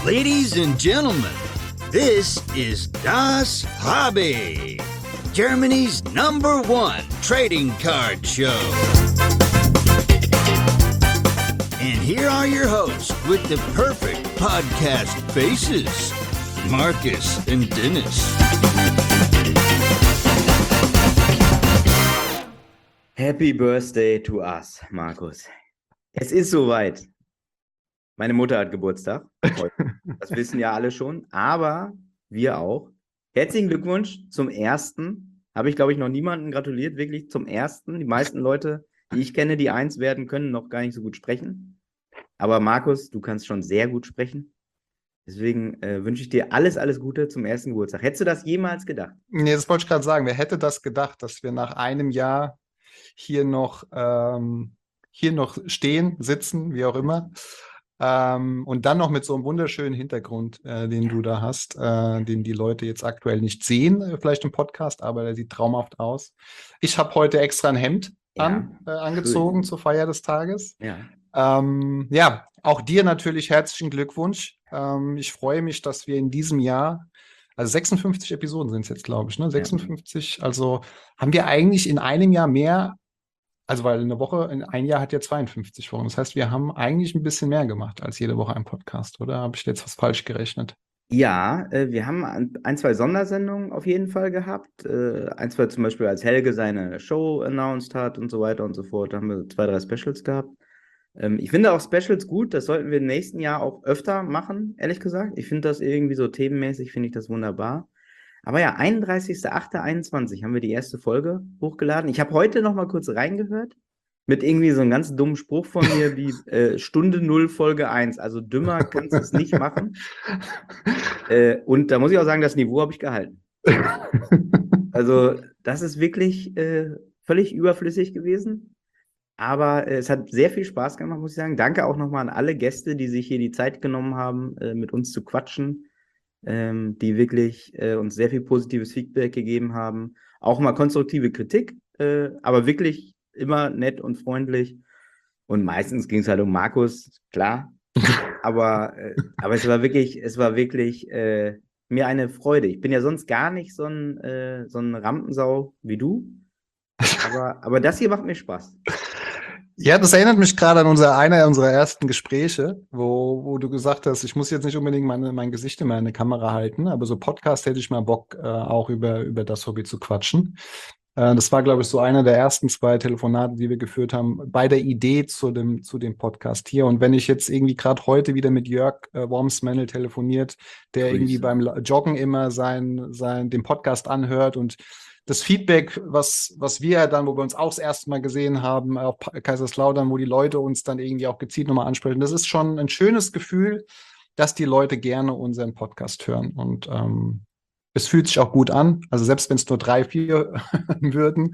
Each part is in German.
Ladies and gentlemen, this is Das Hobby, Germany's #1 trading card show. And here are your hosts with the perfect podcast faces, Marcus and Dennis. Happy Birthday to us, Markus. Es ist soweit. Meine Mutter hat Geburtstag heute. Das wissen ja alle schon, aber wir auch. Herzlichen Glückwunsch zum ersten. Habe ich, glaube ich, noch niemanden gratuliert, wirklich zum ersten. Die meisten Leute, die ich kenne, die 1 werden, können noch gar nicht so gut sprechen. Aber Markus, du kannst schon sehr gut sprechen. Deswegen wünsche ich dir alles Gute zum ersten Geburtstag. Hättest du das jemals gedacht? Nee, das wollte ich gerade sagen. Wer hätte das gedacht, dass wir nach einem Jahr hier noch stehen, sitzen, wie auch immer. Und dann noch mit so einem wunderschönen Hintergrund, den du da hast, den die Leute jetzt aktuell nicht sehen, vielleicht im Podcast, aber der sieht traumhaft aus. Ich habe heute extra ein Hemd angezogen zur Feier des Tages. Ja, auch dir natürlich herzlichen Glückwunsch. Ich freue mich, dass wir in diesem Jahr, also 56 Episoden sind es jetzt, glaube ich, ne? 56, also haben wir eigentlich in einem Jahr mehr. Also, weil in ein Jahr hat ja 52 Wochen. Das heißt, wir haben eigentlich ein bisschen mehr gemacht als jede Woche ein Podcast, oder? Habe ich jetzt was falsch gerechnet? Ja, wir haben 1, 2 Sondersendungen auf jeden Fall gehabt. 1, 2 zum Beispiel, als Helge seine Show announced hat und so weiter und so fort. Da haben wir 2, 3 Specials gehabt. Ich finde auch Specials gut. Das sollten wir im nächsten Jahr auch öfter machen, ehrlich gesagt. Ich finde das irgendwie so themenmäßig, finde ich das wunderbar. Aber ja, 31.08.21 haben wir die erste Folge hochgeladen. Ich habe heute noch mal kurz reingehört mit irgendwie so einem ganz dummen Spruch von mir wie Stunde 0, Folge 1. Also dümmer kannst du es nicht machen. Und da muss ich auch sagen, das Niveau habe ich gehalten. Also das ist wirklich völlig überflüssig gewesen. Aber es hat sehr viel Spaß gemacht, muss ich sagen. Danke auch nochmal an alle Gäste, die sich hier die Zeit genommen haben, mit uns zu quatschen. Die wirklich uns sehr viel positives Feedback gegeben haben. Auch mal konstruktive Kritik, aber wirklich immer nett und freundlich. Und meistens ging es halt um Markus, klar. aber es war wirklich mir eine Freude. Ich bin ja sonst gar nicht so ein Rampensau wie du. Aber das hier macht mir Spaß. Ja, das erinnert mich gerade an einer unserer ersten Gespräche, wo du gesagt hast, ich muss jetzt nicht unbedingt mein Gesicht in meine Kamera halten, aber so Podcast hätte ich mal Bock, auch über das Hobby zu quatschen. Das war, glaube ich, so einer der ersten 2 Telefonate, die wir geführt haben, bei der Idee zu dem Podcast hier. Und wenn ich jetzt irgendwie gerade heute wieder mit Jörg Wormsmännel telefoniert, der irgendwie beim Joggen immer den Podcast anhört und das Feedback, was wir dann, wo wir uns auch das erste Mal gesehen haben, auf Kaiserslautern, wo die Leute uns dann irgendwie auch gezielt nochmal ansprechen, das ist schon ein schönes Gefühl, dass die Leute gerne unseren Podcast hören. Und es fühlt sich auch gut an. Also selbst wenn es nur 3, 4 würden,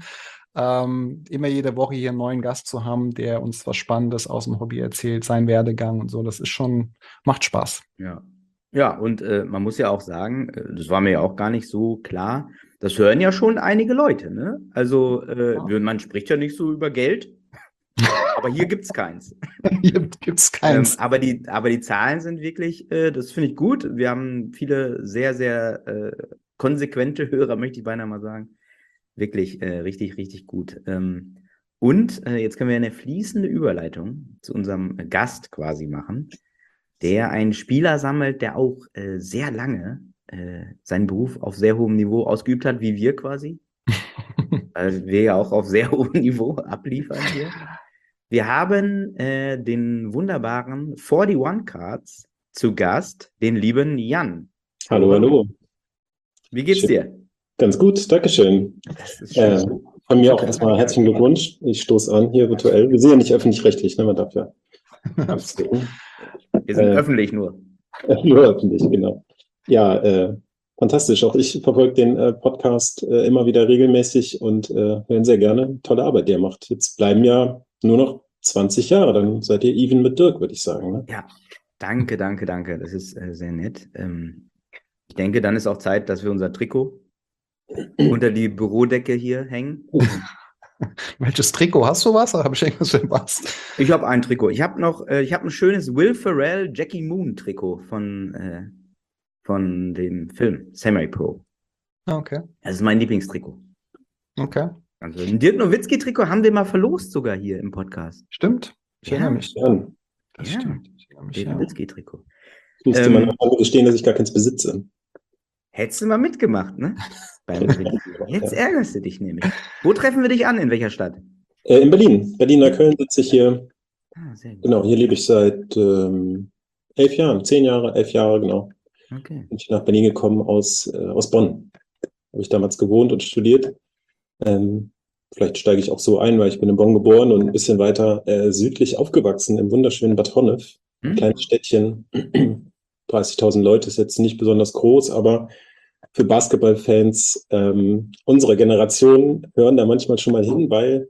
immer jede Woche hier einen neuen Gast zu haben, der uns was Spannendes aus dem Hobby erzählt, seinen Werdegang und so, das ist schon, macht Spaß. Ja, und man muss ja auch sagen, das war mir ja auch gar nicht so klar, das hören ja schon einige Leute, ne? Also man spricht ja nicht so über Geld, aber hier gibt's keins. Hier gibt's keins. Aber die Zahlen sind wirklich, das finde ich gut. Wir haben viele sehr, sehr konsequente Hörer, möchte ich beinahe mal sagen. Wirklich richtig, richtig gut. Und jetzt können wir eine fließende Überleitung zu unserem Gast quasi machen, der einen Spieler sammelt, der auch sehr lange seinen Beruf auf sehr hohem Niveau ausgeübt hat, wie wir quasi. Weil wir ja auch auf sehr hohem Niveau abliefern hier. Wir haben den wunderbaren 41 Cards zu Gast, den lieben Jan. Hallo. Wie geht's dir? Ganz gut, dankeschön. Von mir auch erstmal herzlichen Glückwunsch. Ich stoße an hier virtuell. Wir sind ja nicht öffentlich-rechtlich, ne? Man darf ja. Wir sind öffentlich nur. Nur öffentlich, genau. Ja, fantastisch. Auch ich verfolge den Podcast immer wieder regelmäßig und höre sehr gerne. Tolle Arbeit, die ihr macht. Jetzt bleiben ja nur noch 20 Jahre, dann seid ihr even mit Dirk, würde ich sagen. Ne? Ja, danke. Das ist sehr nett. Ich denke, dann ist auch Zeit, dass wir unser Trikot unter die Bürodecke hier hängen. Welches Trikot? Hast du was? Oder habe ich irgendwas verpasst? Ich habe ein Trikot. Ich habe ein schönes Will Ferrell Jackie Moon Trikot von dem Film Samurai Pro. Okay. Das ist mein Lieblingstrikot. Okay. Also ein Dirk Nowitzki-Trikot haben wir mal verlost sogar hier im Podcast. Stimmt. Ich Ja. erinnere mich. Ja, Das Ja. stimmt. Ich erinnere mich, Dirk ja. Nowitzki-Trikot. müsste man auch gestehen, dass ich gar keins besitze. Hättest du mal mitgemacht, ne? Beim Gewinnen. Jetzt ärgerst du dich nämlich. Wo treffen wir dich an? In welcher Stadt? In Berlin. Berlin-Neukölln sitze ich hier. Ah, sehr gut. Genau, hier lebe ich seit 11 Jahren, 10 Jahre, 11 Jahre, genau. Okay. Bin ich nach Berlin gekommen aus Bonn. Habe ich damals gewohnt und studiert. Vielleicht steige ich auch so ein, weil ich bin in Bonn geboren und ein bisschen weiter südlich aufgewachsen, im wunderschönen Bad Honnef. Ein Hm? kleines Städtchen, 30.000 Leute, ist jetzt nicht besonders groß, aber für Basketballfans unserer Generation hören da manchmal schon mal hin, weil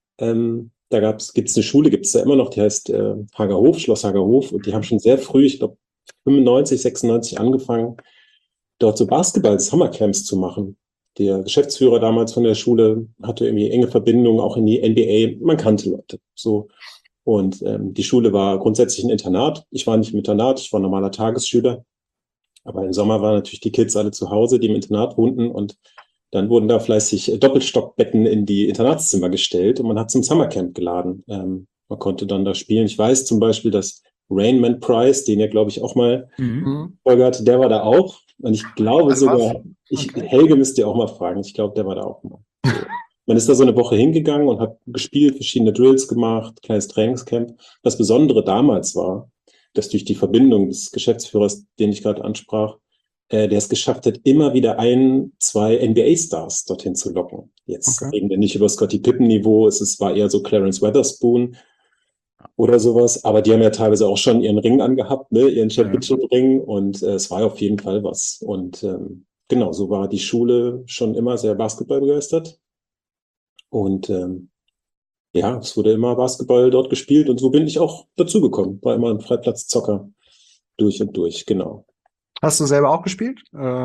da gibt es eine Schule, gibt es da immer noch, die heißt Hagerhof, Schloss Hagerhof, und die haben schon sehr früh, ich glaube 95, 96 angefangen, dort so Basketball-Summercamps zu machen. Der Geschäftsführer damals von der Schule hatte irgendwie enge Verbindungen auch in die NBA. Man kannte Leute. So. Und die Schule war grundsätzlich ein Internat. Ich war nicht im Internat, ich war ein normaler Tagesschüler. Aber im Sommer waren natürlich die Kids alle zu Hause, die im Internat wohnten. Und dann wurden da fleißig Doppelstockbetten in die Internatszimmer gestellt und man hat zum Summercamp geladen. Man konnte dann da spielen. Ich weiß zum Beispiel, dass Rainman Price, den ihr, glaube ich, auch mal Mhm. Folge hatte, der war da auch. Und ich glaube Ach, sogar, was? Okay. Helge müsst ihr auch mal fragen. Ich glaube, der war da auch mal. So. Man ist da so eine Woche hingegangen und hat gespielt, verschiedene Drills gemacht, kleines Trainingscamp. Das Besondere damals war, dass durch die Verbindung des Geschäftsführers, den ich gerade ansprach, der es geschafft hat, immer wieder 2 NBA-Stars dorthin zu locken. Jetzt Okay. reden wir nicht über Scottie Pippen-Niveau, war eher so Clarence Weatherspoon oder sowas, aber die haben ja teilweise auch schon ihren Ring angehabt, ne, ihren Championship-Ring, und es war auf jeden Fall was. Und genau, so war die Schule schon immer sehr Basketball begeistert. Und ja, es wurde immer Basketball dort gespielt und so bin ich auch dazugekommen. War immer ein Freiplatzzocker durch und durch, genau. Hast du selber auch gespielt?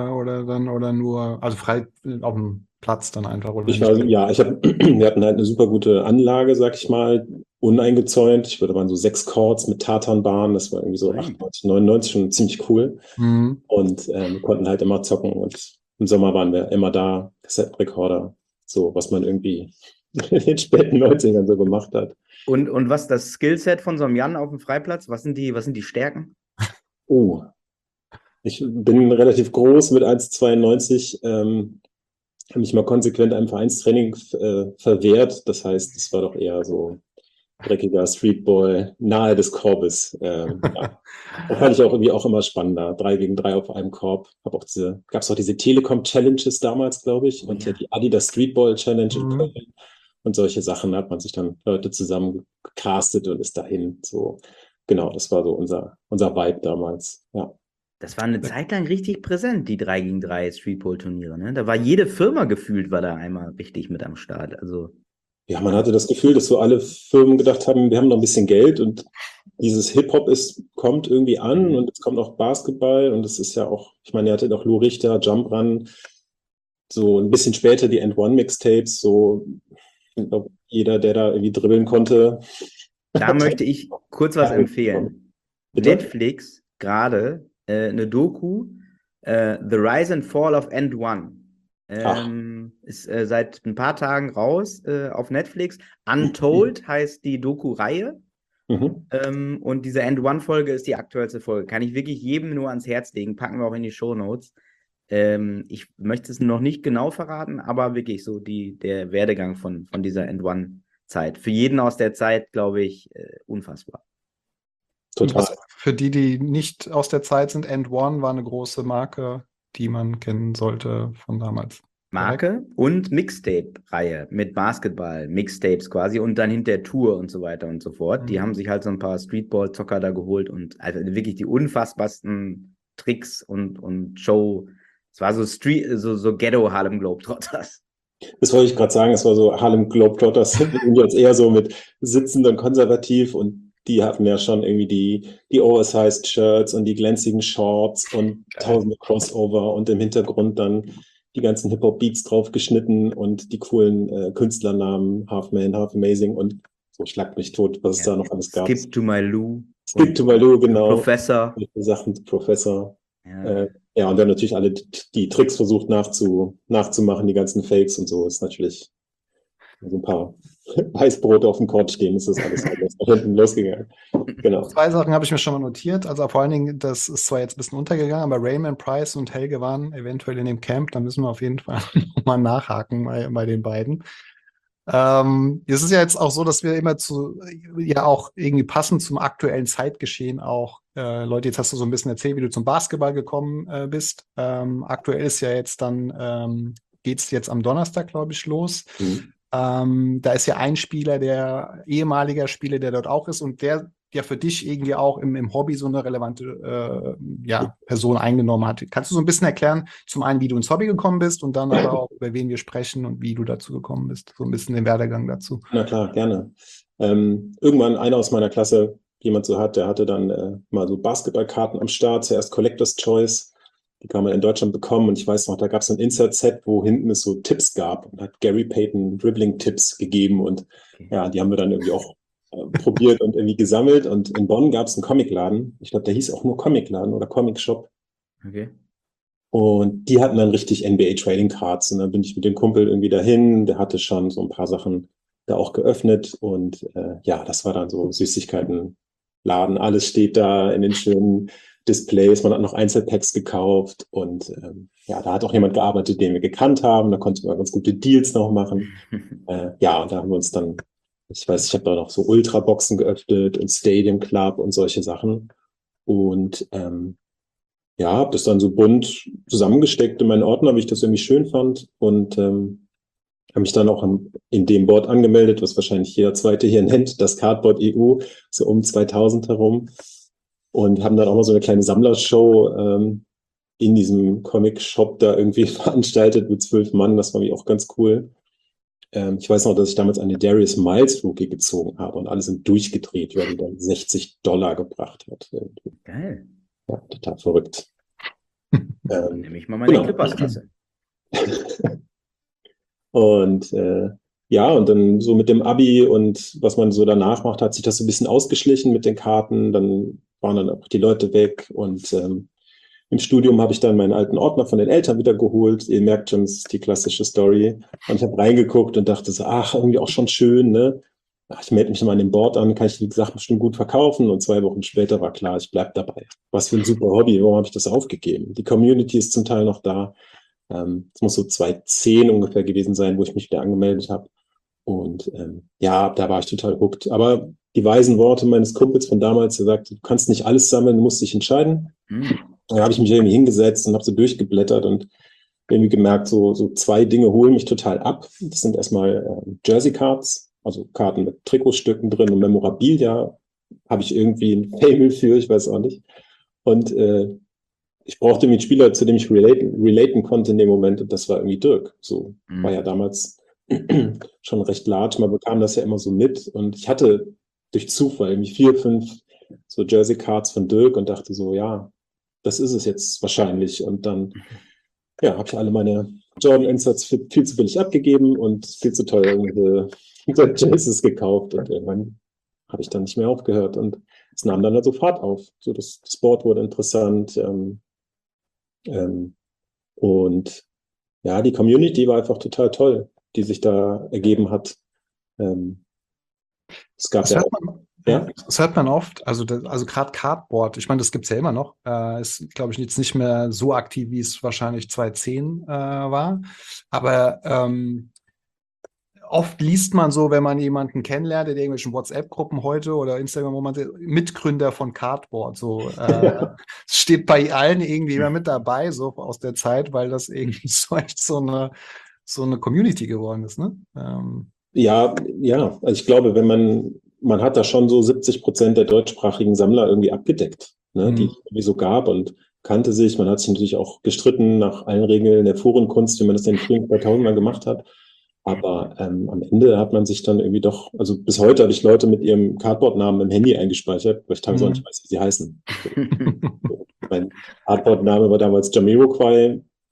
Oder nur, also frei auf dem Platz dann einfach? Oder Wir hatten halt eine super gute Anlage, sag ich mal, uneingezäunt. Ich würde mal so 6 Courts mit Tatanbahn, das war irgendwie so 98, 99 schon ziemlich cool. Mhm. Und wir konnten halt immer zocken und im Sommer waren wir immer da, Kassettenrekorder, so was man irgendwie in den späten 90ern so gemacht hat. Und was das Skillset von so einem Jan auf dem Freiplatz? Was sind die Stärken? Oh, ich bin relativ groß mit 1,92, habe mich mal konsequent einem Vereinstraining verwehrt. Das heißt, es war doch eher so dreckiger Streetball nahe des Korbes. Ja. Das fand ich auch irgendwie auch immer spannender. 3 gegen 3 auf einem Korb. Gab es auch diese Telekom-Challenges damals, glaube ich, und ja die Adidas Streetball Challenge in Köln. Und solche Sachen, da hat man sich dann Leute zusammen gecastet und ist dahin. So, genau, das war so unser Vibe damals. Ja. Das war eine Zeit lang richtig präsent, die 3 gegen 3 Streetball-Turniere. Ne? Da war jede Firma gefühlt, war da einmal richtig mit am Start. Also Ja, man hatte das Gefühl, dass so alle Firmen gedacht haben, wir haben noch ein bisschen Geld und dieses Hip-Hop kommt irgendwie an und es kommt auch Basketball und es ist ja auch, ich meine, ihr hattet auch Lou Richter, Jump Run, so ein bisschen später die End-One-Mixtapes, so, ich glaube, jeder, der da irgendwie dribbeln konnte. da möchte ich kurz was empfehlen. Bitte? Netflix gerade eine Doku, The Rise and Fall of End One. Ist seit ein paar Tagen raus auf Netflix. Untold heißt die Doku-Reihe. Und diese End One-Folge ist die aktuellste Folge. Kann ich wirklich jedem nur ans Herz legen. Packen wir auch in die Shownotes. Ich möchte es noch nicht genau verraten, aber wirklich so der Werdegang von dieser End One-Zeit. Für jeden aus der Zeit, glaube ich, unfassbar. Total. Für die nicht aus der Zeit sind, End One war eine große Marke, die man kennen sollte von damals. Marke und Mixtape-Reihe mit Basketball, Mixtapes quasi und dann hinter Tour und so weiter und so fort. Die haben sich halt so ein paar Streetball-Zocker da geholt und also wirklich die unfassbarsten Tricks und Show. Es war so Ghetto Harlem Globetrotters. Das wollte ich gerade sagen, es war so Harlem Globetrotters, jetzt eher so mit sitzend und konservativ und die hatten ja schon irgendwie die Oversized Shirts und die glänzigen Shorts und tausende Crossover und im Hintergrund dann die ganzen Hip-Hop-Beats drauf geschnitten und die coolen Künstlernamen, Half Man, Half Amazing und so schlagt mich tot, was es da noch alles gab. Skip to My Lou. Skip to My Lou, genau. Professor. Sachen, Professor. Ja. Ja, und dann natürlich alle die Tricks versucht nachzumachen, die ganzen Fakes und so. Ist natürlich so ein paar Weißbrote auf dem Court stehen, ist das alles nach hinten losgegangen. Genau. 2 Sachen habe ich mir schon mal notiert. Also vor allen Dingen, das ist zwar jetzt ein bisschen untergegangen, aber Raymond Price und Helge waren eventuell in dem Camp. Da müssen wir auf jeden Fall nochmal nachhaken bei den beiden. Es ist ja jetzt auch so, dass wir immer ja auch irgendwie passend zum aktuellen Zeitgeschehen auch, Leute, jetzt hast du so ein bisschen erzählt, wie du zum Basketball gekommen bist. Aktuell ist ja jetzt dann, geht's jetzt am Donnerstag, glaube ich, los. Da ist ja ein Spieler, der ehemaliger Spieler, der dort auch ist und der für dich irgendwie auch im Hobby so eine relevante Person eingenommen hat. Kannst du so ein bisschen erklären, zum einen, wie du ins Hobby gekommen bist und dann aber auch, über wen wir sprechen und wie du dazu gekommen bist? So ein bisschen den Werdegang dazu. Na klar, gerne. Irgendwann einer aus meiner Klasse, jemand so der hatte dann mal so Basketballkarten am Start, zuerst Collector's Choice. Die kann man in Deutschland bekommen und ich weiß noch, da gab es ein Insert-Set, wo hinten es so Tipps gab und hat Gary Payton Dribbling-Tipps gegeben und ja, die haben wir dann irgendwie auch probiert und irgendwie gesammelt und in Bonn gab es einen Comicladen, ich glaube, der hieß auch nur Comicladen oder Comic Shop. Okay. Und die hatten dann richtig NBA Trading Cards und dann bin ich mit dem Kumpel irgendwie dahin, der hatte schon so ein paar Sachen da auch geöffnet und ja, das war dann so Süßigkeitenladen, alles steht da in den schönen Displays, man hat noch Einzelpacks gekauft und ja, da hat auch jemand gearbeitet, den wir gekannt haben, da konnte man ganz gute Deals noch machen. Ja, und da haben wir uns dann, ich weiß, ich habe da noch so Ultraboxen geöffnet und Stadium Club und solche Sachen und ja, habe das dann so bunt zusammengesteckt in meinen Ordner, wie ich das irgendwie schön fand und habe mich dann auch in dem Board angemeldet, was wahrscheinlich jeder Zweite hier nennt, das Cardboard EU, so um 2000 herum. Und haben dann auch mal so eine kleine Sammlershow in diesem Comic-Shop da irgendwie veranstaltet mit 12 Mann. Das war mir auch ganz cool. Ich weiß noch, dass ich damals eine Darius Miles Rookie gezogen habe und alle sind durchgedreht, weil die dann $60 gebracht hat. Geil. Ja, total verrückt. Dann nehme ich mal meine Clippers-Tasse. Und ja, und dann so mit dem Abi und was man so danach macht, hat sich das so ein bisschen ausgeschlichen mit den Karten. Dann waren dann auch die Leute weg und im Studium habe ich dann meinen alten Ordner von den Eltern wieder geholt. Ihr merkt schon, das ist die klassische Story. Und ich habe reingeguckt und dachte so, ach, irgendwie auch schon schön, ne? Ach, ich melde mich mal an dem Board an, kann ich die Sachen bestimmt gut verkaufen. Und 2 Wochen später war klar, ich bleibe dabei. Was für ein super Hobby, warum habe ich das aufgegeben? Die Community ist zum Teil noch da. Es muss so 2010 ungefähr gewesen sein, wo ich mich wieder angemeldet habe. Und ja, da war ich total hooked. Aber die weisen Worte meines Kumpels von damals, der sagte, du kannst nicht alles sammeln, du musst dich entscheiden. Da habe ich mich irgendwie hingesetzt und habe so durchgeblättert und irgendwie gemerkt, so 2 Dinge holen mich total ab. Das sind erstmal Jersey-Cards, also Karten mit Trikotstücken drin und Memorabilia. Habe ich irgendwie ein Faible für, ich weiß auch nicht. Und ich brauchte irgendwie einen Spieler, zu dem ich relaten konnte in dem Moment und das war irgendwie Dirk. So war ja damals schon recht large, man bekam das ja immer so mit und ich hatte durch Zufall irgendwie 4, 5 so Jersey-Cards von Dirk und dachte so, ja, das ist es jetzt wahrscheinlich und dann ja, habe ich alle meine Jordan-Inserts viel zu billig abgegeben und viel zu teuer irgendwelche Jerseys gekauft und irgendwann habe ich dann nicht mehr aufgehört und es nahm dann also Fahrt auf. So das Board wurde interessant und ja, die Community war einfach total toll, die sich da ergeben hat. Es gab ja auch, ja? Das hört man oft, also gerade Cardboard, ich meine, das gibt es ja immer noch, ist, glaube ich, jetzt nicht mehr so aktiv, wie es wahrscheinlich 2010 war, aber oft liest man so, wenn man jemanden kennenlernt in irgendwelchen WhatsApp-Gruppen heute oder Instagram, wo man Mitgründer von Cardboard, so steht bei allen irgendwie immer mit dabei, so aus der Zeit, weil das irgendwie so echt so eine Community geworden ist, ne? Ja, also ich glaube, wenn man hat da schon so 70% der deutschsprachigen Sammler irgendwie abgedeckt, ne, die es sowieso gab und kannte sich. Man hat sich natürlich auch gestritten nach allen Regeln der Forenkunst, wie man das in den frühen 2000ern gemacht hat. Aber am Ende hat man sich dann irgendwie doch, also bis heute habe ich Leute mit ihrem Cardboard-Namen im Handy eingespeichert, weil ich teilweise auch nicht weiß, wie sie heißen. Mein Cardboard-Name war damals Jamiroquai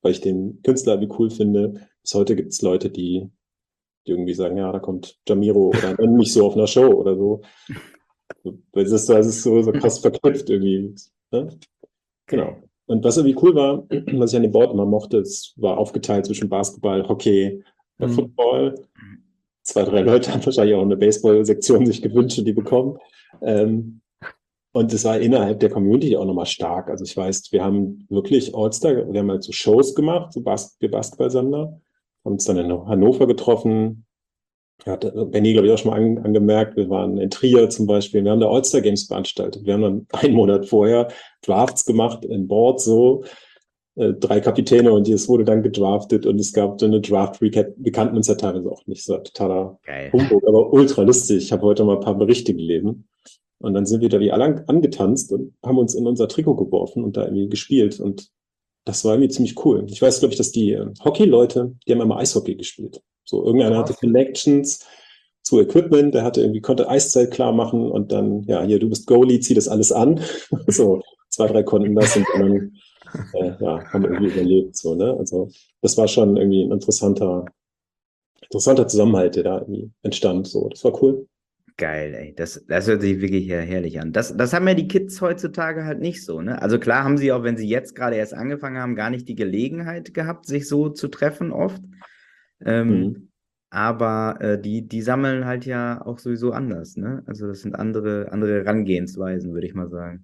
weil ich den Künstler irgendwie cool finde. Bis heute gibt es Leute, die irgendwie sagen, ja, da kommt Jamiro oder nenn mich so auf einer Show oder so. Weil das ist so krass verknüpft irgendwie. Ne? Genau. Und was irgendwie cool war, was ich an dem Board immer mochte, es war aufgeteilt zwischen Basketball, Hockey, Football. 2, 3 Leute haben wahrscheinlich auch eine Baseball-Sektion sich gewünscht und die bekommen. Und es war innerhalb der Community auch nochmal stark. Also ich weiß, wir haben wirklich All-Star, wir haben halt so Shows gemacht, so wir Basketball-Sammler, haben uns dann in Hannover getroffen. Hat Benny, glaube ich, auch schon mal angemerkt, wir waren in Trier zum Beispiel, wir haben da All-Star-Games veranstaltet. Wir haben dann einen Monat vorher Drafts gemacht in Board, so 3 Kapitäne und es wurde dann gedraftet und es gab so eine Draft-Recap. Wir kannten uns ja teilweise auch nicht, so totaler Humbug, aber ultra lustig. Ich habe heute mal ein paar Berichte gelesen und dann sind wir da wie alle angetanzt und haben uns in unser Trikot geworfen und da irgendwie gespielt und das war irgendwie ziemlich cool. Ich weiß, glaube ich, dass die Hockey-Leute, die haben immer Eishockey gespielt. So, irgendeiner hatte Connections zu Equipment, der konnte Eiszeit klar machen und dann, ja, hier, du bist Goalie, zieh das alles an. So, 2, 3 konnten das und dann, haben irgendwie überlebt, so, ne? Also, das war schon irgendwie ein interessanter Zusammenhalt, der da irgendwie entstand, so. Das war cool. Geil, ey. Das hört sich wirklich herrlich an. Das haben ja die Kids heutzutage halt nicht so, ne? Also klar haben sie auch, wenn sie jetzt gerade erst angefangen haben, gar nicht die Gelegenheit gehabt, sich so zu treffen oft. Aber die sammeln halt ja auch sowieso anders, ne? Also das sind andere Herangehensweisen, würde ich mal sagen.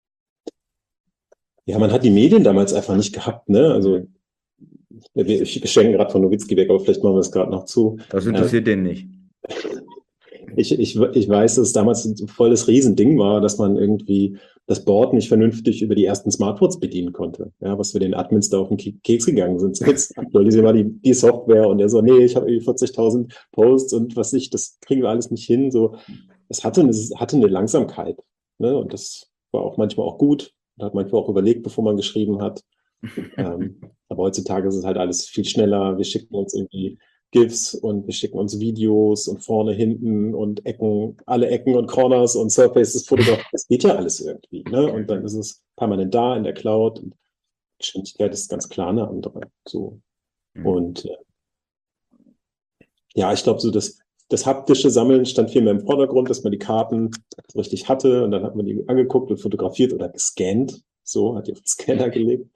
Ja, man hat die Medien damals einfach nicht gehabt, ne? Also wir schenken gerade von Nowitzki weg, aber vielleicht machen wir es gerade noch zu. Das interessiert den nicht. Ich weiß, dass es damals ein volles Riesending war, dass man irgendwie das Board nicht vernünftig über die ersten Smartphones bedienen konnte. Ja, was für den Admins da auf den Keks gegangen sind. Jetzt aktualisieren wir die Software und er so, nee, ich habe irgendwie 40.000 Posts und das kriegen wir alles nicht hin. So, es hatte eine Langsamkeit. Ne? Und das war auch manchmal auch gut. Man hat manchmal auch überlegt, bevor man geschrieben hat. Aber heutzutage ist es halt alles viel schneller. Wir schicken uns irgendwie GIFs und wir schicken uns Videos und vorne, hinten und Ecken, alle Ecken und Corners und Surfaces fotografiert. Das geht ja alles irgendwie. Ne? Und dann ist es permanent da in der Cloud. Und die Geschwindigkeit ist ganz klar eine andere. So. Und ich glaube, so das haptische Sammeln stand viel mehr im Vordergrund, dass man die Karten richtig hatte und dann hat man die angeguckt und fotografiert oder gescannt. So, hat die auf den Scanner gelegt.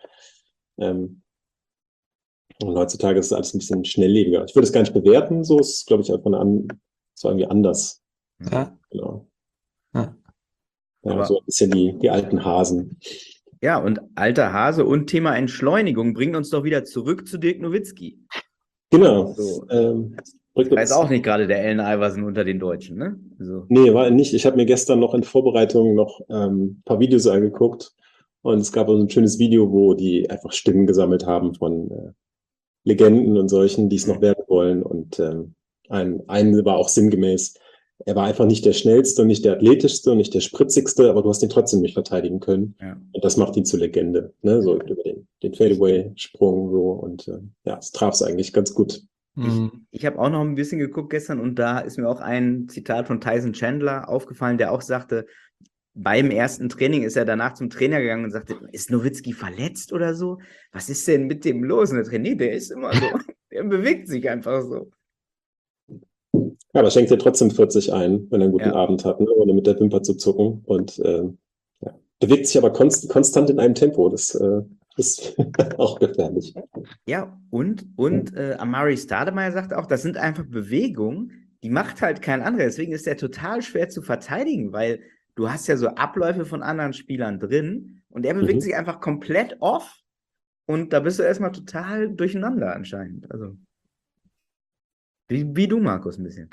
Und heutzutage ist es alles ein bisschen schnelllebiger. Ich würde es gar nicht bewerten, so ist es, glaube ich, einfach so irgendwie anders. Ja. Genau. Ja. Aber so ein bisschen die alten Hasen. Ja, und alter Hase und Thema Entschleunigung bringt uns doch wieder zurück zu Dirk Nowitzki. Genau. So. Ich weiß auch nicht gerade der Allen Iverson unter den Deutschen, ne? So. Nee, war nicht. Ich habe mir gestern noch in Vorbereitung noch ein paar Videos angeguckt und es gab also ein schönes Video, wo die einfach Stimmen gesammelt haben von Legenden und solchen, die es noch werden wollen. Und ein war auch sinngemäß, er war einfach nicht der schnellste und nicht der athletischste und nicht der spritzigste, aber du hast ihn trotzdem nicht verteidigen können. Ja. Und das macht ihn zur Legende. Ne? So über den Fadeaway-Sprung so und es traf es eigentlich ganz gut. Ich habe auch noch ein bisschen geguckt gestern und da ist mir auch ein Zitat von Tyson Chandler aufgefallen, der auch sagte, beim ersten Training ist er danach zum Trainer gegangen und sagte, ist Nowitzki verletzt oder so? Was ist denn mit dem los? Und der Trainer, nee, der ist immer so. Der bewegt sich einfach so. Ja, aber schenkt dir trotzdem 40 ein, wenn er einen guten Abend hat, ne? Ohne mit der Wimper zu zucken. Und bewegt sich aber konstant in einem Tempo. Das ist auch gefährlich. Ja, und Amari Stoudemire sagt auch, das sind einfach Bewegungen, die macht halt kein anderer. Deswegen ist der total schwer zu verteidigen, weil du hast ja so Abläufe von anderen Spielern drin und er bewegt sich einfach komplett off und da bist du erstmal total durcheinander anscheinend. Also wie du, Markus, ein bisschen.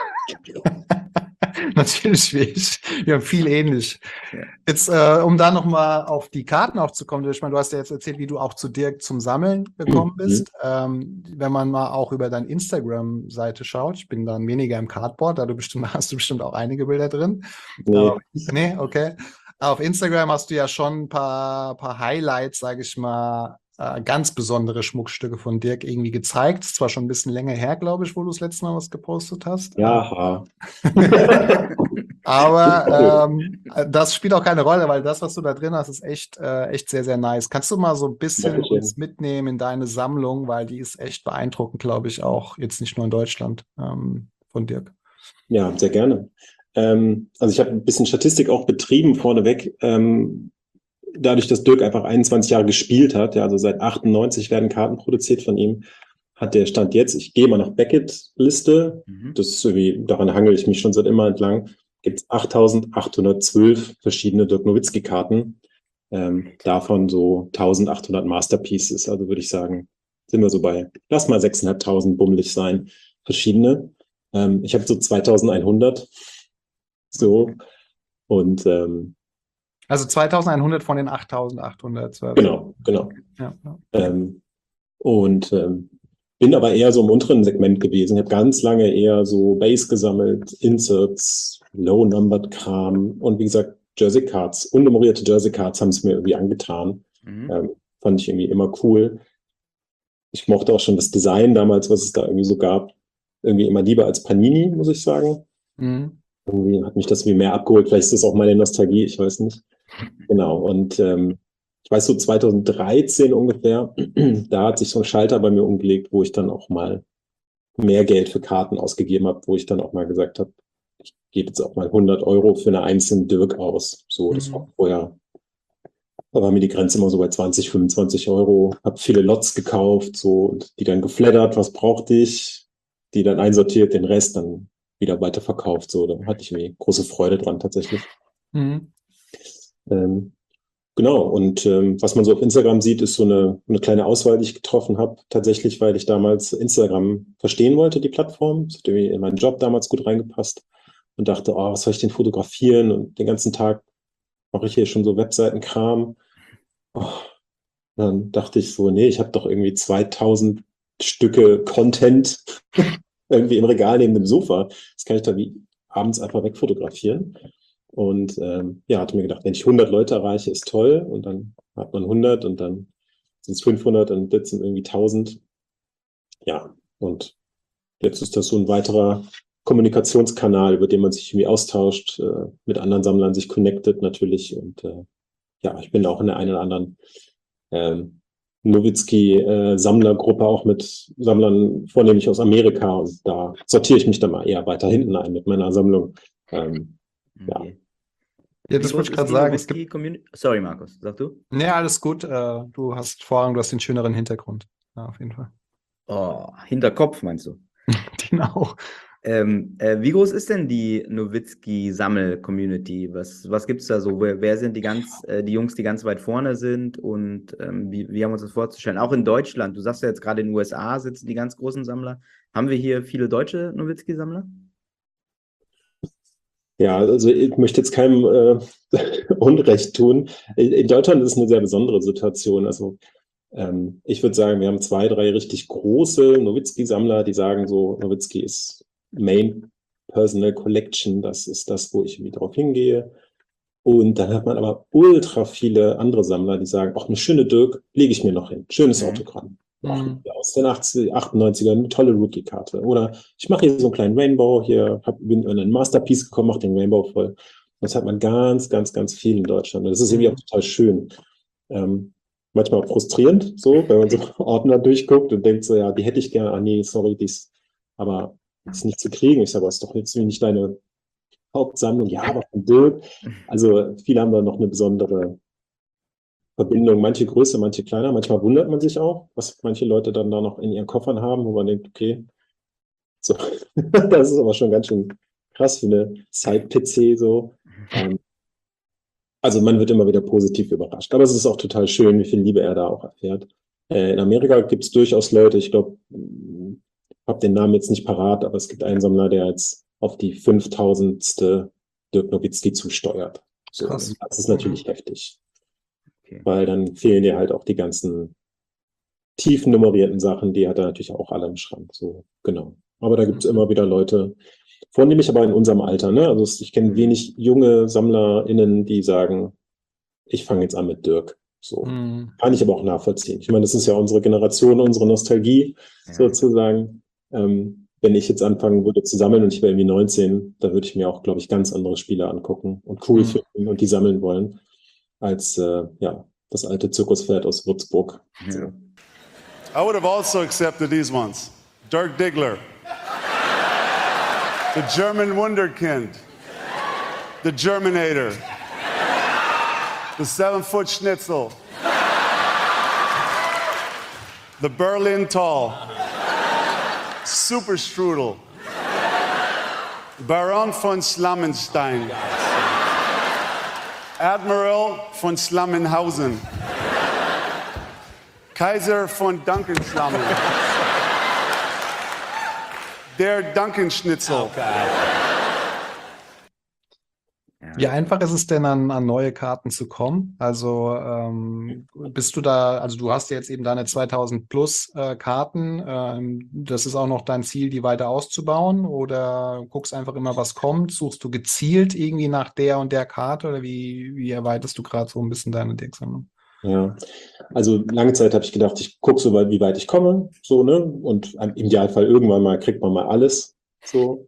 Natürlich wie ich. Wir haben viel ähnlich. Ja. Jetzt, um da nochmal auf die Karten auch zu kommen, ich meine, du hast ja jetzt erzählt, wie du auch zu Dirk zum Sammeln gekommen bist. Wenn man mal auch über deine Instagram-Seite schaut, ich bin dann weniger im Cardboard, da hast du bestimmt auch einige Bilder drin. Nee, okay. Auf Instagram hast du ja schon ein paar Highlights, sage ich mal, ganz besondere Schmuckstücke von Dirk irgendwie gezeigt. Ist zwar schon ein bisschen länger her, glaube ich, wo du das letzte Mal was gepostet hast. Ja. Aber das spielt auch keine Rolle, weil das, was du da drin hast, ist echt sehr, sehr nice. Kannst du mal so ein bisschen Dankeschön. uns mitnehmen in deine Sammlung, weil die ist echt beeindruckend, glaube ich, auch jetzt nicht nur in Deutschland von Dirk. Ja, sehr gerne. Also ich habe ein bisschen Statistik auch betrieben vorneweg. Dadurch, dass Dirk einfach 21 Jahre gespielt hat, ja, also seit 98 werden Karten produziert von ihm, hat der Stand jetzt, ich gehe mal nach Beckett-Liste, das ist irgendwie, daran hangel ich mich schon seit immer entlang, gibt es 8.812 verschiedene Dirk Nowitzki-Karten, davon so 1.800 Masterpieces, also würde ich sagen, sind wir so bei, lass mal 6.500 bummelig sein, verschiedene. Ich habe so 2.100, so, und also 2.100 von den 8.812. Genau. Ja. Bin aber eher so im unteren Segment gewesen. Ich habe ganz lange eher so Base gesammelt, Inserts, Low-Numbered Kram und wie gesagt, Jersey Cards, unnummerierte Jersey Cards haben es mir irgendwie angetan. Fand ich irgendwie immer cool. Ich mochte auch schon das Design damals, was es da irgendwie so gab, irgendwie immer lieber als Panini, muss ich sagen. Irgendwie hat mich das wie mehr abgeholt. Vielleicht ist das auch meine Nostalgie, ich weiß nicht. Genau, und ich weiß so 2013 ungefähr, da hat sich so ein Schalter bei mir umgelegt, wo ich dann auch mal mehr Geld für Karten ausgegeben habe, wo ich dann auch mal gesagt habe, ich gebe jetzt auch mal 100 € für eine einzelne Dirk aus. So, das war vorher, da war mir die Grenze immer so bei 20, 25 €, habe viele Lots gekauft, so, und die dann geflattert, was brauchte ich, die dann einsortiert, den Rest dann wieder weiterverkauft, so, da hatte ich irgendwie große Freude dran tatsächlich. Genau, und was man so auf Instagram sieht, ist so eine kleine Auswahl, die ich getroffen habe, tatsächlich, weil ich damals Instagram verstehen wollte, die Plattform. Das hat irgendwie in meinen Job damals gut reingepasst und dachte, oh, was soll ich denn fotografieren? Und den ganzen Tag mache ich hier schon so Webseitenkram. Oh, dann dachte ich so, nee, ich habe doch irgendwie 2.000 Stücke Content irgendwie im Regal neben dem Sofa. Das kann ich dann wie abends einfach wegfotografieren. Und hatte mir gedacht, wenn ich 100 Leute erreiche, ist toll. Und dann hat man 100 und dann sind es 500 und das sind irgendwie 1.000. Ja, und jetzt ist das so ein weiterer Kommunikationskanal, über den man sich irgendwie austauscht, mit anderen Sammlern sich connectet natürlich. Und ich bin auch in der einen oder anderen Nowitzki-Sammlergruppe, auch mit Sammlern vornehmlich aus Amerika. Und da sortiere ich mich dann mal eher weiter hinten ein mit meiner Sammlung. Okay. Ja, das wollte ich gerade sagen. Es gibt... Sorry, Markus, sag du? Nee, alles gut. Du hast Vorrang, du hast den schöneren Hintergrund. Ja, auf jeden Fall. Oh, Hinterkopf meinst du? Genau. Wie groß ist denn die Nowitzki-Sammel-Community? Was gibt es da so? Wer sind die Jungs, die ganz weit vorne sind? Und wie haben wir uns das vorzustellen? Auch in Deutschland, du sagst ja jetzt gerade in den USA sitzen die ganz großen Sammler. Haben wir hier viele deutsche Nowitzki-Sammler? Ja, also ich möchte jetzt keinem Unrecht tun. In Deutschland ist es eine sehr besondere Situation. Also ich würde sagen, wir haben 2, 3 richtig große Nowitzki-Sammler, die sagen so, Nowitzki ist Main Personal Collection, das ist das, wo ich irgendwie drauf hingehe. Und dann hat man aber ultra viele andere Sammler, die sagen, ach, eine schöne Dirk, lege ich mir noch hin. Schönes Autogramm. Aus den 98er, eine tolle Rookie-Karte. Oder ich mache hier so einen kleinen Rainbow, bin in einen Masterpiece gekommen, mache den Rainbow voll. Das hat man ganz, ganz, ganz viel in Deutschland. Und das ist irgendwie auch total schön. Manchmal auch frustrierend, so, wenn man so Ordner durchguckt und denkt so, ja, die hätte ich gerne, nee, sorry, aber ist nicht zu kriegen. Ich sage, das ist doch jetzt nicht deine Hauptsammlung. Ja, aber von Dirk. Also viele haben da noch eine besondere Verbindung, manche größer, manche kleiner. Manchmal wundert man sich auch, was manche Leute dann da noch in ihren Koffern haben, wo man denkt, okay, so, das ist aber schon ganz schön krass für eine Side-PC so. Also man wird immer wieder positiv überrascht. Aber es ist auch total schön, wie viel Liebe er da auch erfährt. In Amerika gibt es durchaus Leute, ich glaube, ich habe den Namen jetzt nicht parat, aber es gibt einen Sammler, der jetzt auf die 5.000. Dirk Nowitzki zusteuert. So, das ist natürlich heftig. Okay. Weil dann fehlen dir halt auch die ganzen tiefen nummerierten Sachen, die hat er natürlich auch alle im Schrank. So, genau. Aber da gibt es immer wieder Leute, vornehmlich aber in unserem Alter, ne? Also ich kenne wenig junge SammlerInnen, die sagen, ich fange jetzt an mit Dirk. So. Kann ich aber auch nachvollziehen. Ich meine, das ist ja unsere Generation, unsere Nostalgie sozusagen. Wenn ich jetzt anfangen würde zu sammeln und ich wäre irgendwie 19, da würde ich mir auch, glaube ich, ganz andere Spiele angucken und cool finden und die sammeln wollen, als das alte Zirkuspferd aus Würzburg. Ja. So. I would have also accepted these ones. Dirk Diggler. The German Wunderkind. The Germinator. The 7-foot Schnitzel. The Berlin Tall. Super Strudel. Baron von Slammenstein. Admiral von Slammenhausen. Kaiser von Dunkenslammen. Der Dunkenschnitzel. Wie einfach ist es denn, an neue Karten zu kommen? Also bist du da, also du hast ja jetzt eben deine 2000 plus Karten. Das ist auch noch dein Ziel, die weiter auszubauen? Oder guckst einfach immer, was kommt? Suchst du gezielt irgendwie nach der und der Karte? Oder wie erweiterst du gerade so ein bisschen deine Decksammlung? Ja, also lange Zeit habe ich gedacht, ich gucke so weit, wie weit ich komme, so, ne? Und im Idealfall irgendwann mal kriegt man mal alles. So.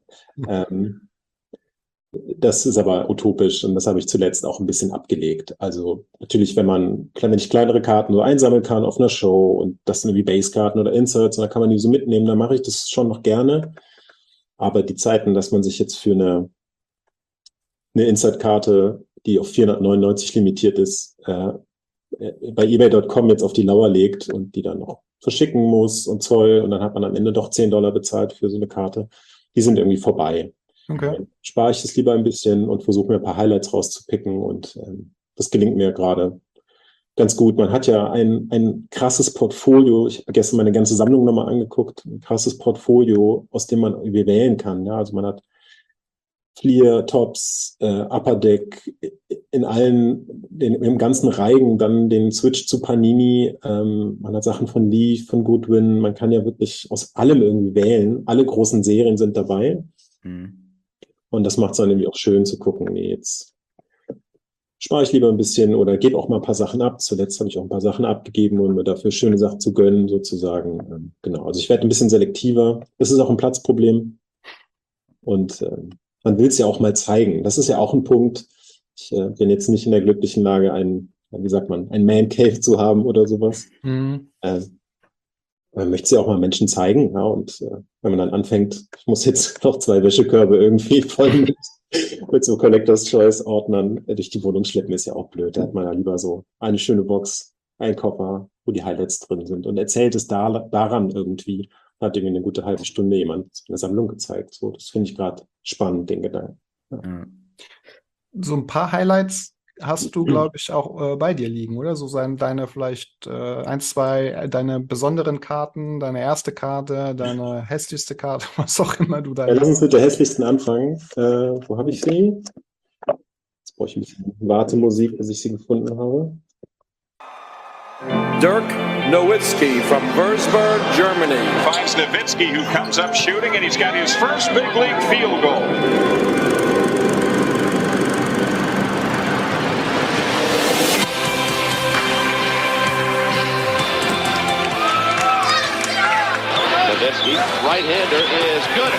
Das ist aber utopisch und das habe ich zuletzt auch ein bisschen abgelegt. Also natürlich, wenn ich kleinere Karten so einsammeln kann auf einer Show und das sind wie Basekarten oder Inserts und da kann man die so mitnehmen, dann mache ich das schon noch gerne. Aber die Zeiten, dass man sich jetzt für eine Insert-Karte, die auf 499 limitiert ist, bei eBay.com jetzt auf die Lauer legt und die dann noch verschicken muss und Zoll und dann hat man am Ende doch $10 bezahlt für so eine Karte, die sind irgendwie vorbei. Okay. Dann spare ich das lieber ein bisschen und versuche mir ein paar Highlights rauszupicken und das gelingt mir gerade ganz gut. Man hat ja ein krasses Portfolio, ich habe gestern meine ganze Sammlung nochmal angeguckt, ein krasses Portfolio, aus dem man irgendwie wählen kann. Ja? Also man hat Clear, Tops, Upper Deck, im ganzen Reigen, dann den Switch zu Panini, man hat Sachen von Leaf, von Goodwin, man kann ja wirklich aus allem irgendwie wählen, alle großen Serien sind dabei und das macht es dann irgendwie auch schön zu gucken, nee, jetzt spare ich lieber ein bisschen oder gebe auch mal ein paar Sachen ab, zuletzt habe ich auch ein paar Sachen abgegeben, um mir dafür schöne Sachen zu gönnen, sozusagen, genau, also ich werde ein bisschen selektiver, das ist auch ein Platzproblem und man will es ja auch mal zeigen. Das ist ja auch ein Punkt. Ich bin jetzt nicht in der glücklichen Lage, ein Man Cave zu haben oder sowas. Man möchte es ja auch mal Menschen zeigen. Ja, und wenn man dann anfängt, ich muss jetzt noch 2 Wäschekörbe irgendwie voll mit so Collectors Choice Ordnern durch die Wohnung schleppen, ist ja auch blöd. Da hat man ja lieber so eine schöne Box, einen Koffer, wo die Highlights drin sind und erzählt es daran irgendwie. Hat irgendwie eine gute halbe Stunde jemand eine Sammlung gezeigt. So, das finde ich gerade spannend, den Gedanken. Ja. So ein paar Highlights hast du, glaube ich, auch bei dir liegen, oder? So deine vielleicht 1, 2, deine besonderen Karten, deine erste Karte, deine hässlichste Karte, was auch immer du da lass uns mit der hässlichsten anfangen. Wo habe ich sie? Jetzt brauche ich ein bisschen Wartemusik, bis ich sie gefunden habe. Dirk Nowitzki from Würzburg, Germany. Finds Nowitzki, who comes up shooting, and he's got his first big league field goal. Nowitzki, right-hander, is good.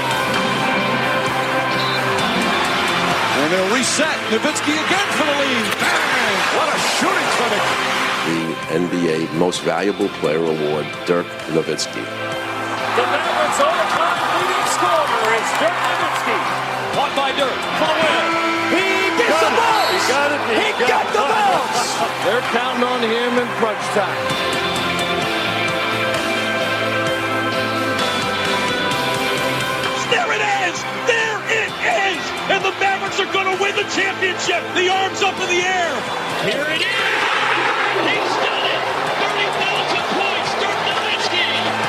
And they'll reset. Nowitzki again for the lead. Bang! What a shooting clinic. The NBA Most Valuable Player Award, Dirk Nowitzki. The Mavericks all-time leading scorer is Dirk Nowitzki. Caught by Dirk for the win. He gets the bounce. He got it. He got the bounce. They're counting on him in crunch time. There it is. There it is. And the Mavericks are going to win the championship. The arms up in the air. Here it is. He's done it! 30,000 points, Dirk Nowitzki!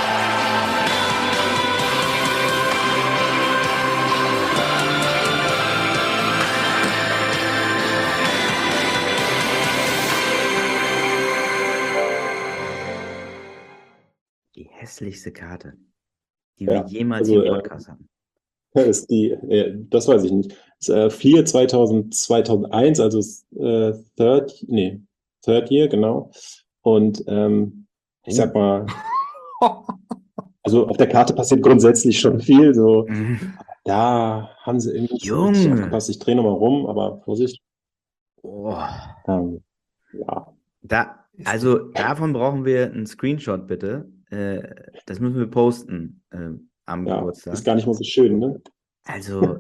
Die hässlichste Karte, die wir jemals also, im Podcast haben. Ist das weiß ich nicht. Ist Fleer 2001, also Third Year, genau. Und ich sag mal, also auf der Karte passiert grundsätzlich schon viel. So, da haben sie irgendwie nicht so richtig Junge. aufgepasst. Ich drehe nochmal rum, aber Vorsicht. Oh. Ja. Also davon brauchen wir einen Screenshot, bitte. Das müssen wir posten am Ja, Geburtstag. ist gar nicht mal so schön, ne? Also,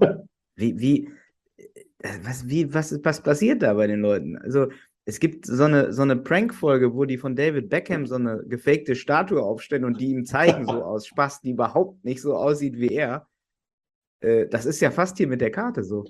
was passiert da bei den Leuten? Also, es gibt so eine Prank-Folge, wo die von David Beckham so eine gefakte Statue aufstellen und die ihm zeigen, so aus Spaß, die überhaupt nicht so aussieht wie er. Das ist ja fast hier mit der Karte so.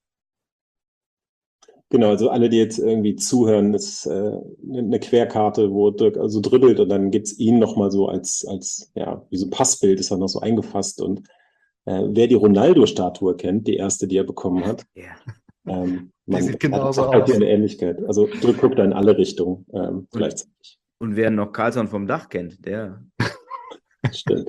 Genau, also alle, die jetzt irgendwie zuhören, ist eine Querkarte, wo Dirk also dribbelt und dann gibt's ihn nochmal so als ja, wie so ein Passbild ist dann noch so eingefasst. Und wer die Ronaldo-Statue kennt, die erste, die er bekommen hat, man sieht genauso hat halt aus. hier eine Ähnlichkeit. Also Dirk guckt da in alle Richtungen gleichzeitig. Und wer noch Carlson vom Dach kennt, der. Stimmt.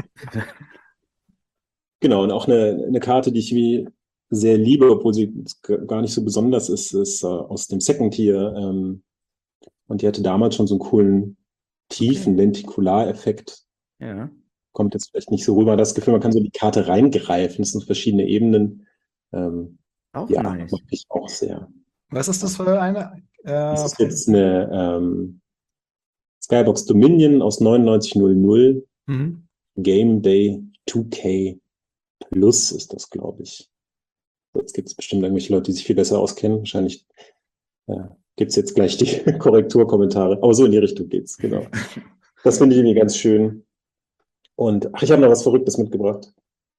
Genau, und auch eine Karte, die ich wie sehr liebe, obwohl sie gar nicht so besonders ist aus dem Second Tier. Und die hatte damals schon so einen coolen, tiefen Lentikulareffekt. Ja. Kommt jetzt vielleicht nicht so rüber. Das Gefühl, man kann so in die Karte reingreifen. Das sind verschiedene Ebenen. Auch ja, nice. mag ich auch sehr. Was ist das für eine? Das ist jetzt eine Skybox Dominion aus 9900. Game Day 2K Plus ist das, glaube ich. Jetzt gibt es bestimmt irgendwelche Leute, die sich viel besser auskennen. Wahrscheinlich gibt es jetzt gleich die Korrekturkommentare. Aber so in die Richtung geht's, genau. Das finde ich irgendwie ganz schön. Und ich habe noch was Verrücktes mitgebracht.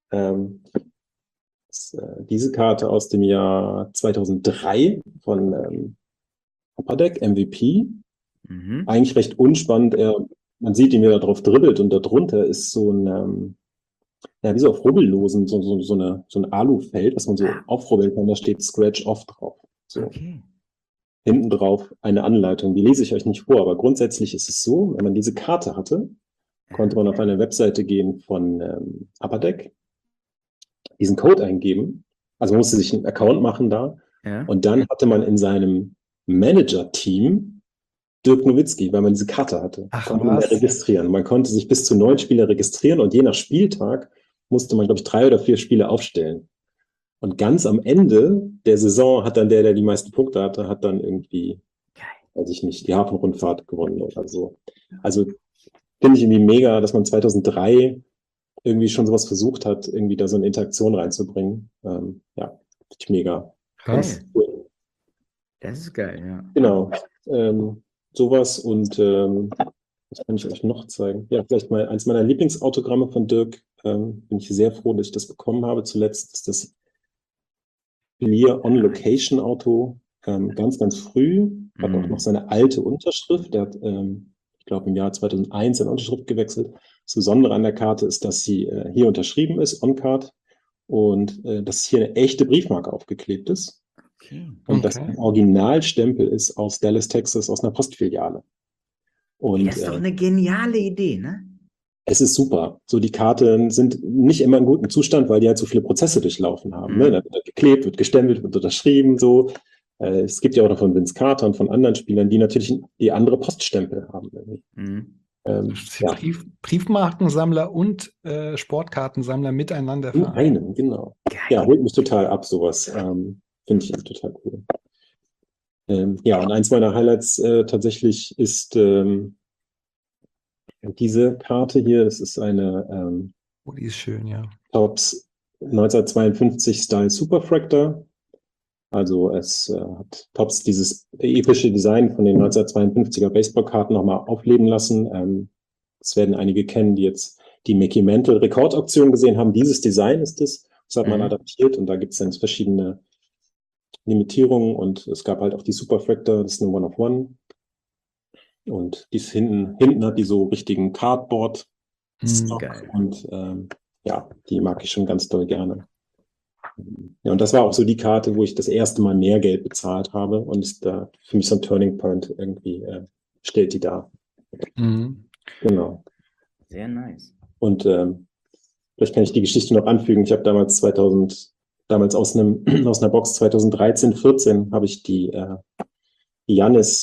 Diese Karte aus dem Jahr 2003 von Upper Deck, MVP. Eigentlich recht unspannend. Man sieht ihn, wie er drauf dribbelt und darunter ist so ein wie so auf Rubbellosen, so ein Alufeld, was man so aufrubbeln kann, da steht Scratch Off drauf. So. Okay. Hinten drauf eine Anleitung, die lese ich euch nicht vor, aber grundsätzlich ist es so, wenn man diese Karte hatte, konnte man auf eine Webseite gehen von Upper Deck, diesen Code eingeben, also musste sich einen Account machen da, und dann hatte man in seinem Manager-Team Dirk Nowitzki, weil man diese Karte hatte. Konnte man registrieren. Man konnte sich bis zu 9 Spieler registrieren und je nach Spieltag musste man, glaube ich, 3 oder 4 Spiele aufstellen. Und ganz am Ende der Saison hat dann der die meisten Punkte hatte, hat dann irgendwie, weiß ich nicht, die Hafenrundfahrt gewonnen oder so. Also finde ich irgendwie mega, dass man 2003 irgendwie schon sowas versucht hat, irgendwie da so eine Interaktion reinzubringen. Ja, finde ich mega. Krass. Cool. Das ist geil, ja. Genau. Sowas und was kann ich euch noch zeigen? Ja, vielleicht mal eins meiner Lieblingsautogramme von Dirk. Bin ich sehr froh, dass ich das bekommen habe. Zuletzt ist das Clear On Location Auto ganz, ganz früh. Hat auch noch seine alte Unterschrift. Der hat, ich glaube, im Jahr 2001 seine Unterschrift gewechselt. Das Besondere an der Karte ist, dass sie hier unterschrieben ist, On-Card, und dass hier eine echte Briefmarke aufgeklebt ist. Und das ein Originalstempel ist aus Dallas, Texas, aus einer Postfiliale. Und, das ist doch eine geniale Idee, ne? Es ist super. So, die Karten sind nicht immer in gutem Zustand, weil die halt so viele Prozesse durchlaufen haben. Ne? Da wird geklebt, wird gestempelt, wird unterschrieben, so. Es gibt ja auch noch von Vince Carter und von anderen Spielern, die natürlich die andere Poststempel haben. Briefmarkensammler und Sportkartensammler miteinander in einem, genau. Ja, holt mich total ab, sowas. Finde ich total cool. Ja, und eins meiner Highlights tatsächlich ist diese Karte hier. Das ist eine die ist schön, ja. Topps 1952 Style Superfractor. Also es hat Topps dieses epische Design von den 1952er Baseballkarten nochmal aufleben lassen. Das werden einige kennen, die jetzt die Mickey Mantle Rekordauktion gesehen haben. Dieses Design ist es. Das hat man adaptiert und da gibt es dann verschiedene Limitierungen und es gab halt auch die Superfractor, das ist eine One-of-One. Und die ist hinten hat die so richtigen Cardboard und ja, die mag ich schon ganz doll gerne. Ja, und das war auch so die Karte, wo ich das erste Mal mehr Geld bezahlt habe und ist da für mich so ein Turning Point irgendwie stellt die dar. Genau. Sehr nice. Und vielleicht kann ich die Geschichte noch anfügen. Ich habe damals aus einer Box 2013, 14 habe ich die Giannis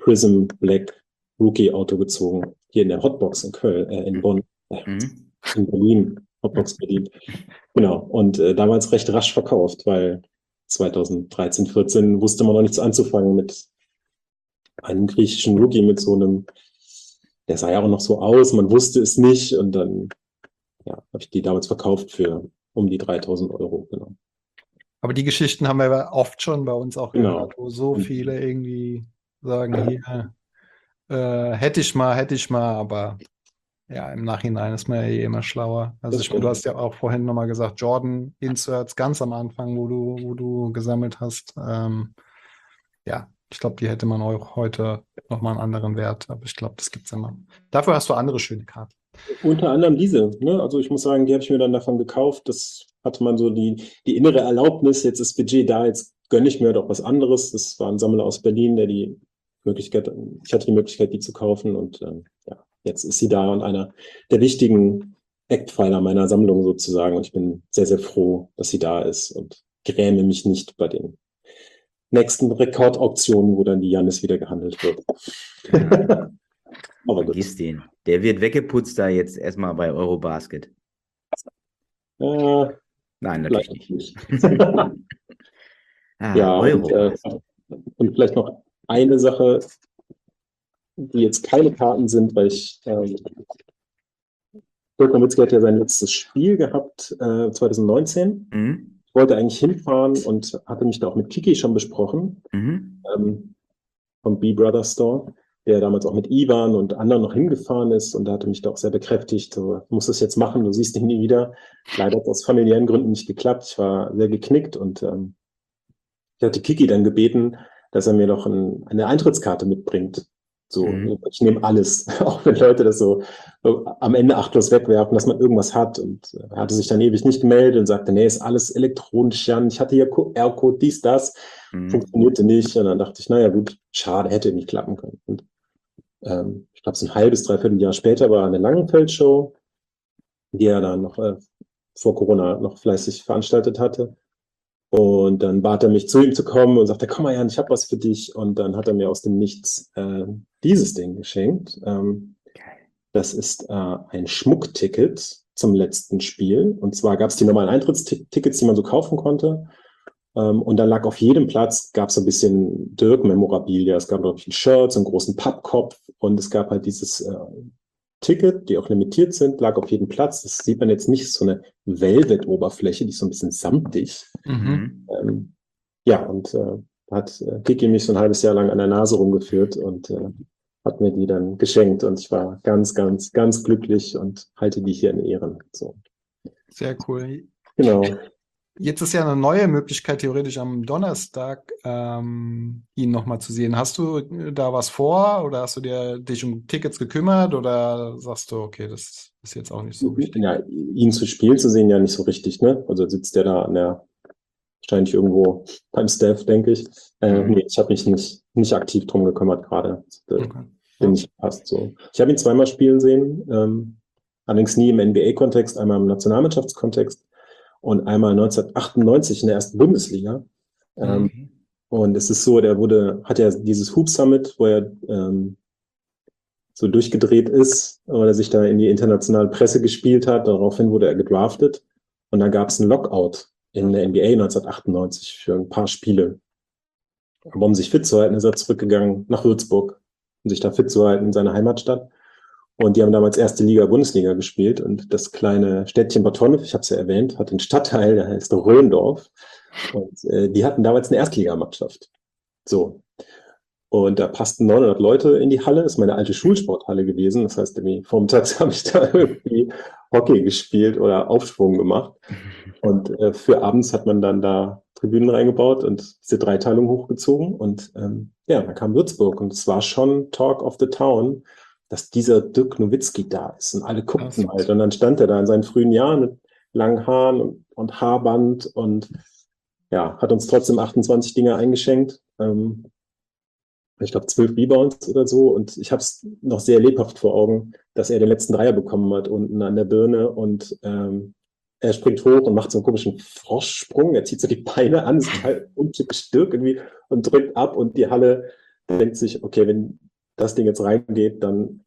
Prism Black Rookie-Auto gezogen. Hier in der Hotbox in Köln, in Bonn, in Berlin, Hotbox Berlin. Genau, und damals recht rasch verkauft, weil 2013, 14 wusste man noch nichts anzufangen mit einem griechischen Rookie, mit so einem, der sah ja auch noch so aus, man wusste es nicht und dann habe ich die damals verkauft für um die 3.000 Euro, genau. Aber die Geschichten haben wir oft schon bei uns auch gehört, wo so viele irgendwie sagen, hier, hätte ich mal, aber ja, im Nachhinein ist man ja eh immer schlauer. Also du hast ja auch vorhin nochmal gesagt, Jordan Inserts ganz am Anfang, wo du gesammelt hast. Ja, ich glaube, die hätte man auch heute nochmal einen anderen Wert, aber ich glaube, das gibt es immer. Dafür hast du andere schöne Karten. Unter anderem diese, ne? Also ich muss sagen, die habe ich mir dann davon gekauft. Das hatte man so die innere Erlaubnis, jetzt ist Budget da, jetzt gönne ich mir doch was anderes. Das war ein Sammler aus Berlin, der ich hatte die Möglichkeit, die zu kaufen und jetzt ist sie da und einer der wichtigen Eckpfeiler meiner Sammlung sozusagen. Und ich bin sehr, sehr froh, dass sie da ist und gräme mich nicht bei den nächsten Rekordauktionen, wo dann die Giannis wieder gehandelt wird. Aber vergiss den. Der wird weggeputzt da jetzt erstmal bei Eurobasket. Nein, natürlich nicht. Und vielleicht noch eine Sache, die jetzt keine Karten sind, weil Dirk Nowitzki hat ja sein letztes Spiel gehabt, 2019. Ich wollte eigentlich hinfahren und hatte mich da auch mit Kiki schon besprochen, vom B-Brother Store, der damals auch mit Ivan und anderen noch hingefahren ist und da hatte mich da auch sehr bekräftigt, so, du musst es jetzt machen, du siehst ihn nie wieder. Leider hat es aus familiären Gründen nicht geklappt, ich war sehr geknickt und ich hatte Kiki dann gebeten, dass er mir noch eine Eintrittskarte mitbringt. So, ich nehme alles, auch wenn Leute das so am Ende achtlos wegwerfen, dass man irgendwas hat. Und er hatte sich dann ewig nicht gemeldet und sagte, nee, ist alles elektronisch, Jan. Ich hatte hier QR-Code, dies, das. Funktionierte nicht. Und dann dachte ich, naja gut, schade, hätte nicht klappen können. Und ich glaube, so ein halbes, dreiviertel Jahr später war eine Langenfeld-Show, die er dann noch vor Corona noch fleißig veranstaltet hatte. Und dann bat er mich, zu ihm zu kommen und sagte, komm mal Jan, ich habe was für dich. Und dann hat er mir aus dem Nichts dieses Ding geschenkt. Das ist ein Schmuckticket zum letzten Spiel. Und zwar gab es die normalen Eintrittstickets, die man so kaufen konnte. Und dann lag auf jedem Platz, gab es so ein bisschen Dirk-Memorabilia. Es gab, glaube ich, ein Shirt, so einen großen Pappkopf. Und es gab halt dieses Ticket, die auch limitiert sind, lag auf jedem Platz. Das sieht man jetzt nicht, so eine Velvet-Oberfläche, die ist so ein bisschen samtig. Hat Kiki mich so ein halbes Jahr lang an der Nase rumgeführt und hat mir die dann geschenkt und ich war ganz, ganz, ganz glücklich und halte die hier in Ehren. So. Sehr cool. Genau. Jetzt ist ja eine neue Möglichkeit, theoretisch am Donnerstag ihn nochmal zu sehen. Hast du da was vor oder hast du dich um Tickets gekümmert oder sagst du, okay, das ist jetzt auch nicht so wichtig? Ja, ihn zu spielen zu sehen ja nicht so richtig, ne? Also sitzt der da wahrscheinlich irgendwo beim Staff, denke ich. Nee, ich habe mich nicht aktiv drum gekümmert gerade. Bin nicht gepasst so. Ich habe ihn zweimal spielen sehen, allerdings nie im NBA-Kontext, einmal im Nationalmannschaftskontext und einmal 1998 in der ersten Bundesliga. Und es ist so, hat ja dieses Hoop Summit, wo er so durchgedreht ist, weil er sich da in die internationale Presse gespielt hat. Daraufhin wurde er gedraftet und dann gab es einen Lockout in der NBA 1998 für ein paar Spiele. Aber um sich fit zu halten, ist er zurückgegangen nach Würzburg, um sich da fit zu halten in seiner Heimatstadt. Und die haben damals erste Liga, Bundesliga gespielt. Und das kleine Städtchen Bad Honnef, ich habe es ja erwähnt, hat einen Stadtteil, der heißt Röndorf. Und die hatten damals eine Erstligamannschaft. So. Und da passten 900 Leute in die Halle. Das ist meine alte Schulsporthalle gewesen. Das heißt, vormittags habe ich da irgendwie Hockey gespielt oder Aufschwung gemacht. Und für abends hat man dann da Tribünen reingebaut und diese Dreiteilung hochgezogen. Und da kam Würzburg. Und es war schon Talk of the Town, dass dieser Dirk Nowitzki da ist. Und alle guckten halt. Und dann stand er da in seinen frühen Jahren mit langen Haaren und Haarband und hat uns trotzdem 28 Dinge eingeschenkt. Ich glaube 12 Rebounds oder so. Und ich habe es noch sehr lebhaft vor Augen, dass er den letzten Dreier bekommen hat unten an der Birne. Und er springt hoch und macht so einen komischen Froschsprung. Er zieht so die Beine an, ist halt untypisch Dirk irgendwie und drückt ab. Und die Halle denkt sich, okay, wenn das Ding jetzt reingeht, dann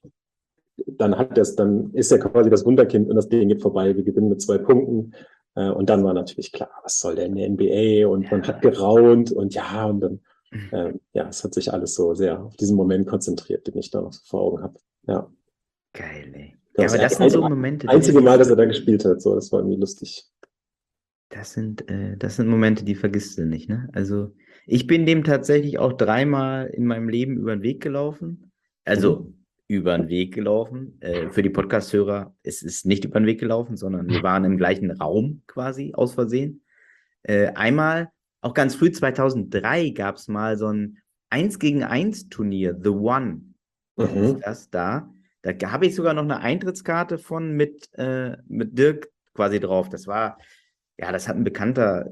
ist er quasi das Wunderkind und das Ding geht vorbei. Wir gewinnen mit 2 Punkten. Und dann war natürlich klar, was soll denn der NBA? Und man hat geraunt und dann, es hat sich alles so sehr auf diesen Moment konzentriert, den ich da noch so vor Augen habe. Ja. Geil, ey. Das aber das sind so Momente. Einzige Mal, dass er da gespielt hat, so, das war irgendwie lustig. Das sind Momente, die vergisst du nicht, ne? Also, ich bin dem tatsächlich auch 3-mal in meinem Leben über den Weg gelaufen. Also, über den Weg gelaufen. Für die Podcast-Hörer, es ist nicht über den Weg gelaufen, sondern wir waren im gleichen Raum quasi, aus Versehen. Einmal, auch ganz früh, 2003, gab es mal so ein 1-gegen-1 Turnier, The One. Ist das da? Da habe ich sogar noch eine Eintrittskarte von mit Dirk quasi drauf. Das war, das hat ein Bekannter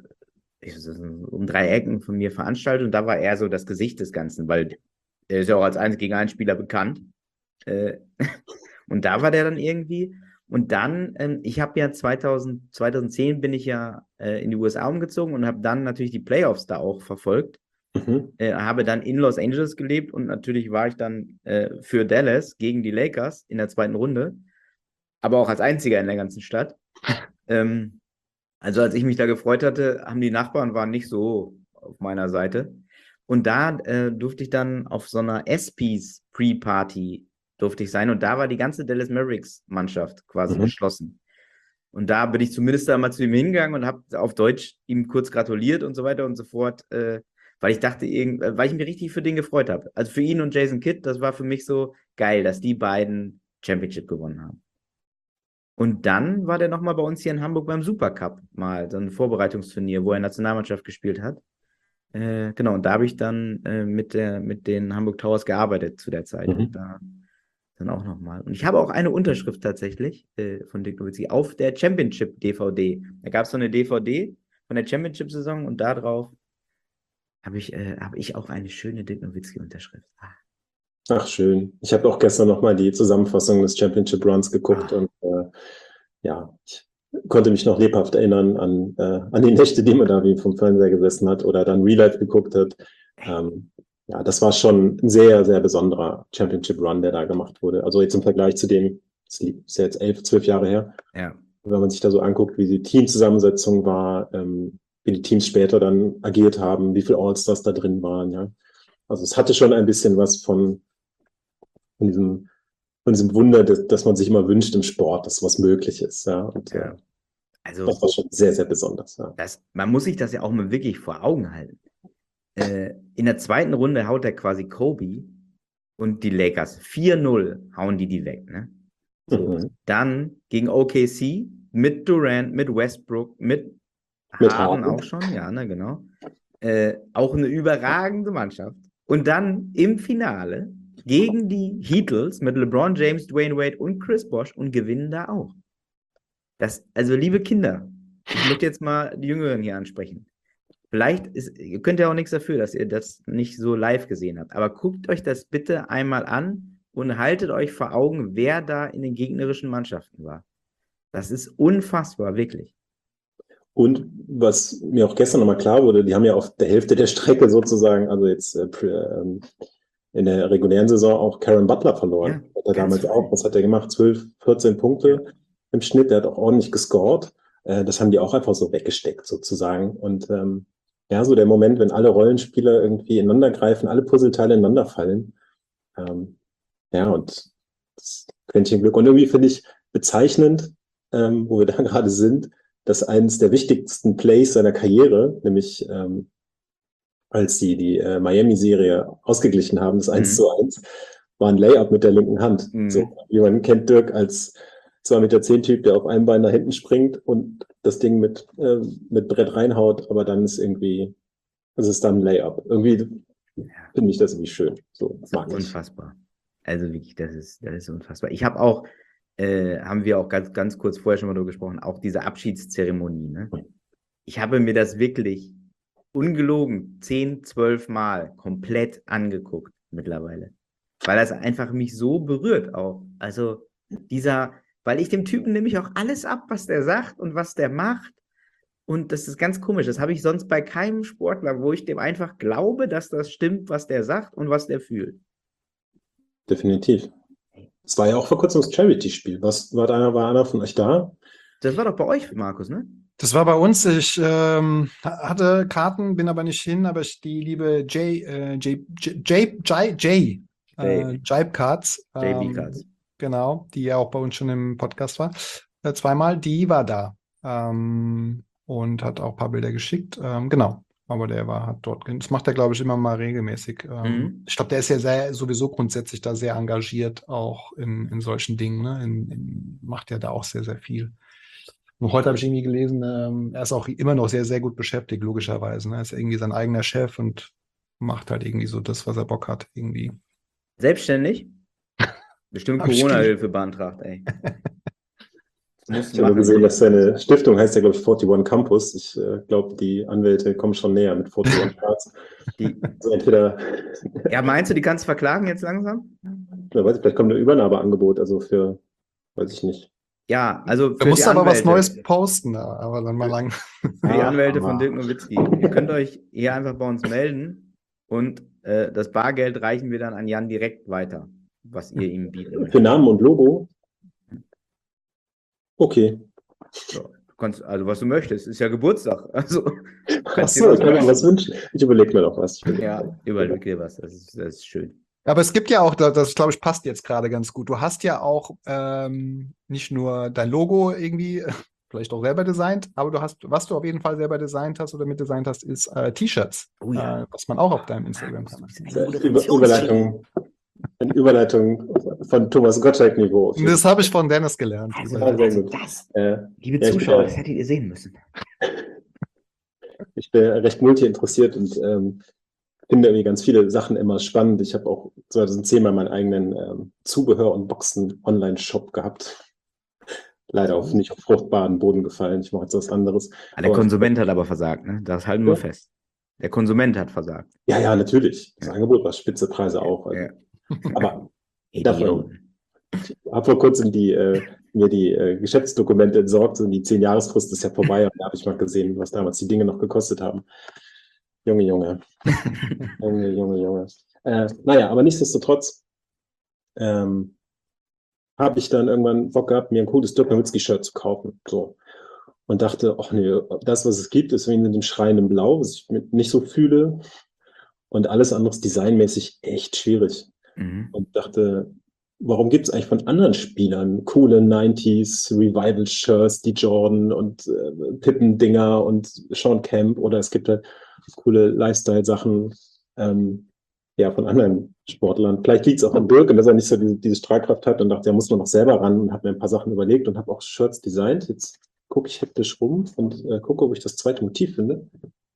um 3 Ecken von mir veranstaltet und da war er so das Gesicht des Ganzen, weil er ist ja auch als 1-gegen-1 Spieler bekannt. Und da war der dann irgendwie. Und dann, ich habe ja 2010 bin ich ja in die USA umgezogen und habe dann natürlich die Playoffs da auch verfolgt. Habe dann in Los Angeles gelebt und natürlich war ich dann für Dallas gegen die Lakers in der 2. Runde. Aber auch als einziger in der ganzen Stadt. Also als ich mich da gefreut hatte, haben die Nachbarn waren nicht so auf meiner Seite. Und da durfte ich dann auf so einer ESPYs Pre-Party durfte ich sein. Und da war die ganze Dallas Mavericks-Mannschaft quasi geschlossen. Und da bin ich zumindest da mal zu ihm hingegangen und habe auf Deutsch ihm kurz gratuliert und so weiter und so fort, weil ich dachte, weil ich mich richtig für den gefreut habe. Also für ihn und Jason Kidd, das war für mich so geil, dass die beiden Championship gewonnen haben. Und dann war der nochmal bei uns hier in Hamburg beim Supercup mal, so ein Vorbereitungsturnier, wo er Nationalmannschaft gespielt hat. Genau, und da habe ich dann mit den Hamburg Towers gearbeitet zu der Zeit. Und da dann auch nochmal. Und ich habe auch eine Unterschrift tatsächlich von Dirk Nowitzki auf der Championship-DVD. Da gab es so eine DVD von der Championship-Saison und da drauf habe ich auch eine schöne Dirk Nowitzki-Unterschrift. Ach, schön. Ich habe auch gestern nochmal die Zusammenfassung des Championship Runs geguckt und ich konnte mich noch lebhaft erinnern an die Nächte, die man da wie vom Fernseher gesessen hat oder dann Real Life geguckt hat. Das war schon ein sehr, sehr besonderer Championship Run, der da gemacht wurde. Also jetzt im Vergleich zu dem, das ist ja jetzt 11, 12 Jahre her. Ja. Wenn man sich da so anguckt, wie die Teamzusammensetzung war, wie die Teams später dann agiert haben, wie viele All-Stars da drin waren, ja. Also es hatte schon ein bisschen was von diesem Wunder, dass man sich immer wünscht im Sport, dass was möglich ist, ja. Und also, das war schon sehr, sehr besonders, ja. Man muss sich das ja auch mal wirklich vor Augen halten. In der 2. Runde haut er quasi Kobe und die Lakers 4-0 hauen die weg, ne? So, Dann gegen OKC mit Durant, mit Westbrook, mit Harden auch schon, ja, ne, genau. Auch eine überragende Mannschaft. Und dann im Finale gegen die Heatles mit LeBron James, Dwayne Wade und Chris Bosh und gewinnen da auch. Also liebe Kinder, ich möchte jetzt mal die Jüngeren hier ansprechen. Ihr könnt ja auch nichts dafür, dass ihr das nicht so live gesehen habt, aber guckt euch das bitte einmal an und haltet euch vor Augen, wer da in den gegnerischen Mannschaften war. Das ist unfassbar, wirklich. Und was mir auch gestern nochmal klar wurde, die haben ja auf der Hälfte der Strecke sozusagen, also jetzt in der regulären Saison auch Karen Butler verloren. Ja, hat er damals auch, was hat er gemacht? 12, 14 Punkte im Schnitt, der hat auch ordentlich gescored. Das haben die auch einfach so weggesteckt sozusagen. Und so der Moment, wenn alle Rollenspieler irgendwie ineinander greifen, alle Puzzleteile ineinander fallen. Und das Quäntchen Glück. Und irgendwie finde ich bezeichnend, wo wir da gerade sind, dass eines der wichtigsten Plays seiner Karriere, nämlich als die Miami-Serie ausgeglichen haben, das 1:1, war ein Layup mit der linken Hand. So, wie man kennt Dirk als 2,10 Meter Typ, der auf einem Bein nach hinten springt und das Ding mit Brett reinhaut, aber dann ist dann ein Layup. Irgendwie finde ich das irgendwie schön. So, das ist unfassbar. Also wirklich, das ist unfassbar. Ich habe auch, haben wir auch ganz, ganz kurz vorher schon mal darüber gesprochen, auch diese Abschiedszeremonie, ne? Ich habe mir das wirklich ungelogen 10, 12 Mal komplett angeguckt mittlerweile. Weil das einfach mich so berührt auch. Also weil ich dem Typen nämlich auch alles ab, was der sagt und was der macht. Und das ist ganz komisch. Das habe ich sonst bei keinem Sportler, wo ich dem einfach glaube, dass das stimmt, was der sagt und was der fühlt. Definitiv. Es war ja auch vor kurzem das Charity-Spiel. War einer von euch da? Das war doch bei euch, Markus, ne? Das war bei uns. Ich hatte Karten, bin aber nicht hin, aber die liebe Jibe Cards, JB Cards. genau, die ja auch bei uns schon im Podcast war, zweimal, die war da und hat auch ein paar Bilder geschickt. Genau, aber hat dort, das macht er, glaube ich, immer mal regelmäßig. Ich glaube, der ist ja sowieso grundsätzlich da sehr engagiert, auch in solchen Dingen, ne? Macht ja da auch sehr, sehr viel. Und heute habe ich irgendwie gelesen, er ist auch immer noch sehr, sehr gut beschäftigt, logischerweise. Ne? Er ist irgendwie sein eigener Chef und macht halt irgendwie so das, was er Bock hat, irgendwie. Selbstständig? Bestimmt Corona-Hilfe beantragt, ey. Ich habe gesehen, dass seine Stiftung heißt ja, glaube ich, 41 Campus. Ich glaube, die Anwälte kommen schon näher mit 41 Cards. Also entweder. Ja, meinst du, die kannst du verklagen jetzt langsam? Ja, weiß ich, vielleicht kommt ein Übernahmeangebot, also für, weiß ich nicht. Ja, also Du musst aber was Neues posten, aber dann mal lang. Für die Anwälte von Dirk Nowitzki. Ihr könnt euch hier einfach bei uns melden und das Bargeld reichen wir dann an Jan direkt weiter, was ihr ihm bietet. Für Namen und Logo? Okay. So, du kannst, also was du möchtest, ist ja Geburtstag. Also, Achso, ich kann mir was wünschen. Ich überlege mir noch was. Ja, überleg dir was, das ist schön. Aber es gibt ja auch, das glaube ich, passt jetzt gerade ganz gut. Du hast ja auch nicht nur dein Logo irgendwie vielleicht auch selber designt, aber was du auf jeden Fall selber designt hast oder mitdesignt hast, ist T-Shirts, was man auch auf deinem Instagram-Kanal sieht. Überleitung von Thomas Gottschalk-Niveau. Das habe ich von Dennis gelernt. Liebe Zuschauer, das hättet ihr sehen müssen. Ich bin recht multi-interessiert und finde irgendwie ganz viele Sachen immer spannend. Ich habe auch 2010 mal meinen eigenen Zubehör- und Boxen-Online-Shop gehabt. Leider nicht auf fruchtbaren Boden gefallen. Ich mache jetzt was anderes. Der Konsument hat aber versagt, ne? Das halten wir fest. Der Konsument hat versagt. Ja, natürlich. Das Angebot war spitze, Preise auch. Also. Ja. Aber davon, ich habe vor kurzem mir die Geschäftsdokumente entsorgt und die 10-Jahresfrist ist ja vorbei und da habe ich mal gesehen, was damals die Dinge noch gekostet haben. Junge. Naja, aber nichtsdestotrotz habe ich dann irgendwann Bock gehabt, mir ein cooles Dirk Nowitzki-Shirt zu kaufen. So. Und dachte, ach nee, das, was es gibt, ist wie in dem schreienden Blau, was ich nicht so fühle. Und alles andere ist designmäßig echt schwierig. Und dachte, warum gibt es eigentlich von anderen Spielern coole 90s Revival-Shirts, die Jordan und Pippen-Dinger und Sean Kemp, oder es gibt halt coole Lifestyle-Sachen von anderen Sportlern. Vielleicht liegt es auch an Dirk, dass er nicht so diese Strahlkraft hat und dachte, er muss nur noch selber ran und habe mir ein paar Sachen überlegt und habe auch Shirts designt. Jetzt gucke ich hektisch rum und gucke, ob ich das zweite Motiv finde.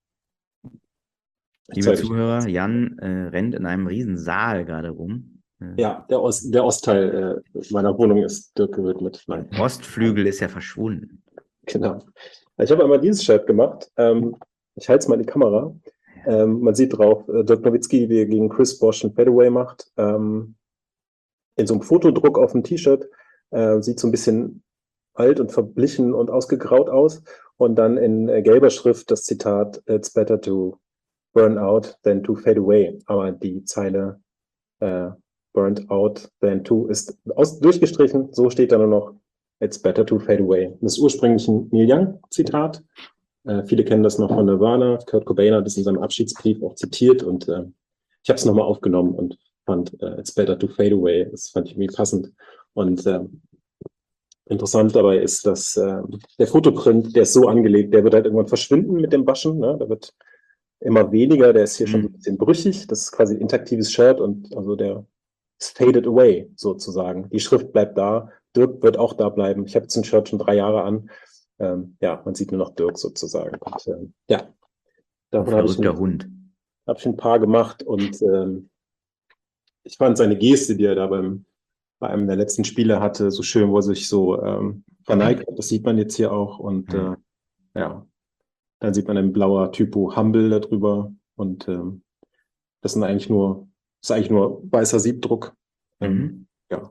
Liebe Zuhörer, Jan rennt in einem riesen Saal gerade rum. Ja, der Ostteil meiner Wohnung ist Dirk gewidmet. Nein. Ostflügel ist ja verschwunden. Genau. Ich habe einmal dieses Shirt gemacht. Ich halte es mal in die Kamera. Man sieht drauf, Dirk Nowitzki, wie er gegen Chris Bosh ein Fadeaway macht. In so einem Fotodruck auf dem T-Shirt. Sieht so ein bisschen alt und verblichen und ausgegraut aus. Und dann in gelber Schrift das Zitat, "It's better to burn out than to fade away." Aber die Zeile "burned out than to" ist durchgestrichen. So steht da nur noch "It's better to fade away." Das ist ursprünglich ein Neil Young-Zitat. Viele kennen das noch von Nirvana. Kurt Cobain hat es in seinem Abschiedsbrief auch zitiert und ich habe es nochmal aufgenommen und fand "It's better to fade away." Das fand ich irgendwie passend. Und interessant dabei ist, dass der Fotoprint, der ist so angelegt, der wird halt irgendwann verschwinden mit dem Waschen. Ne? Der wird immer weniger, der ist hier schon ein bisschen brüchig. Das ist quasi ein interaktives Shirt und also der ist faded away sozusagen. Die Schrift bleibt da. Dirk wird auch da bleiben. Ich habe jetzt ein Shirt schon 3 Jahre an. Man sieht nur noch Dirk sozusagen. Und, davon habe ich ein paar gemacht und ich fand seine Geste, die er da bei einem der letzten Spiele hatte, so schön, wo er sich so verneigt hat. Das sieht man jetzt hier auch und dann sieht man ein blauer Typo Humble darüber und das ist eigentlich nur weißer Siebdruck. Ja,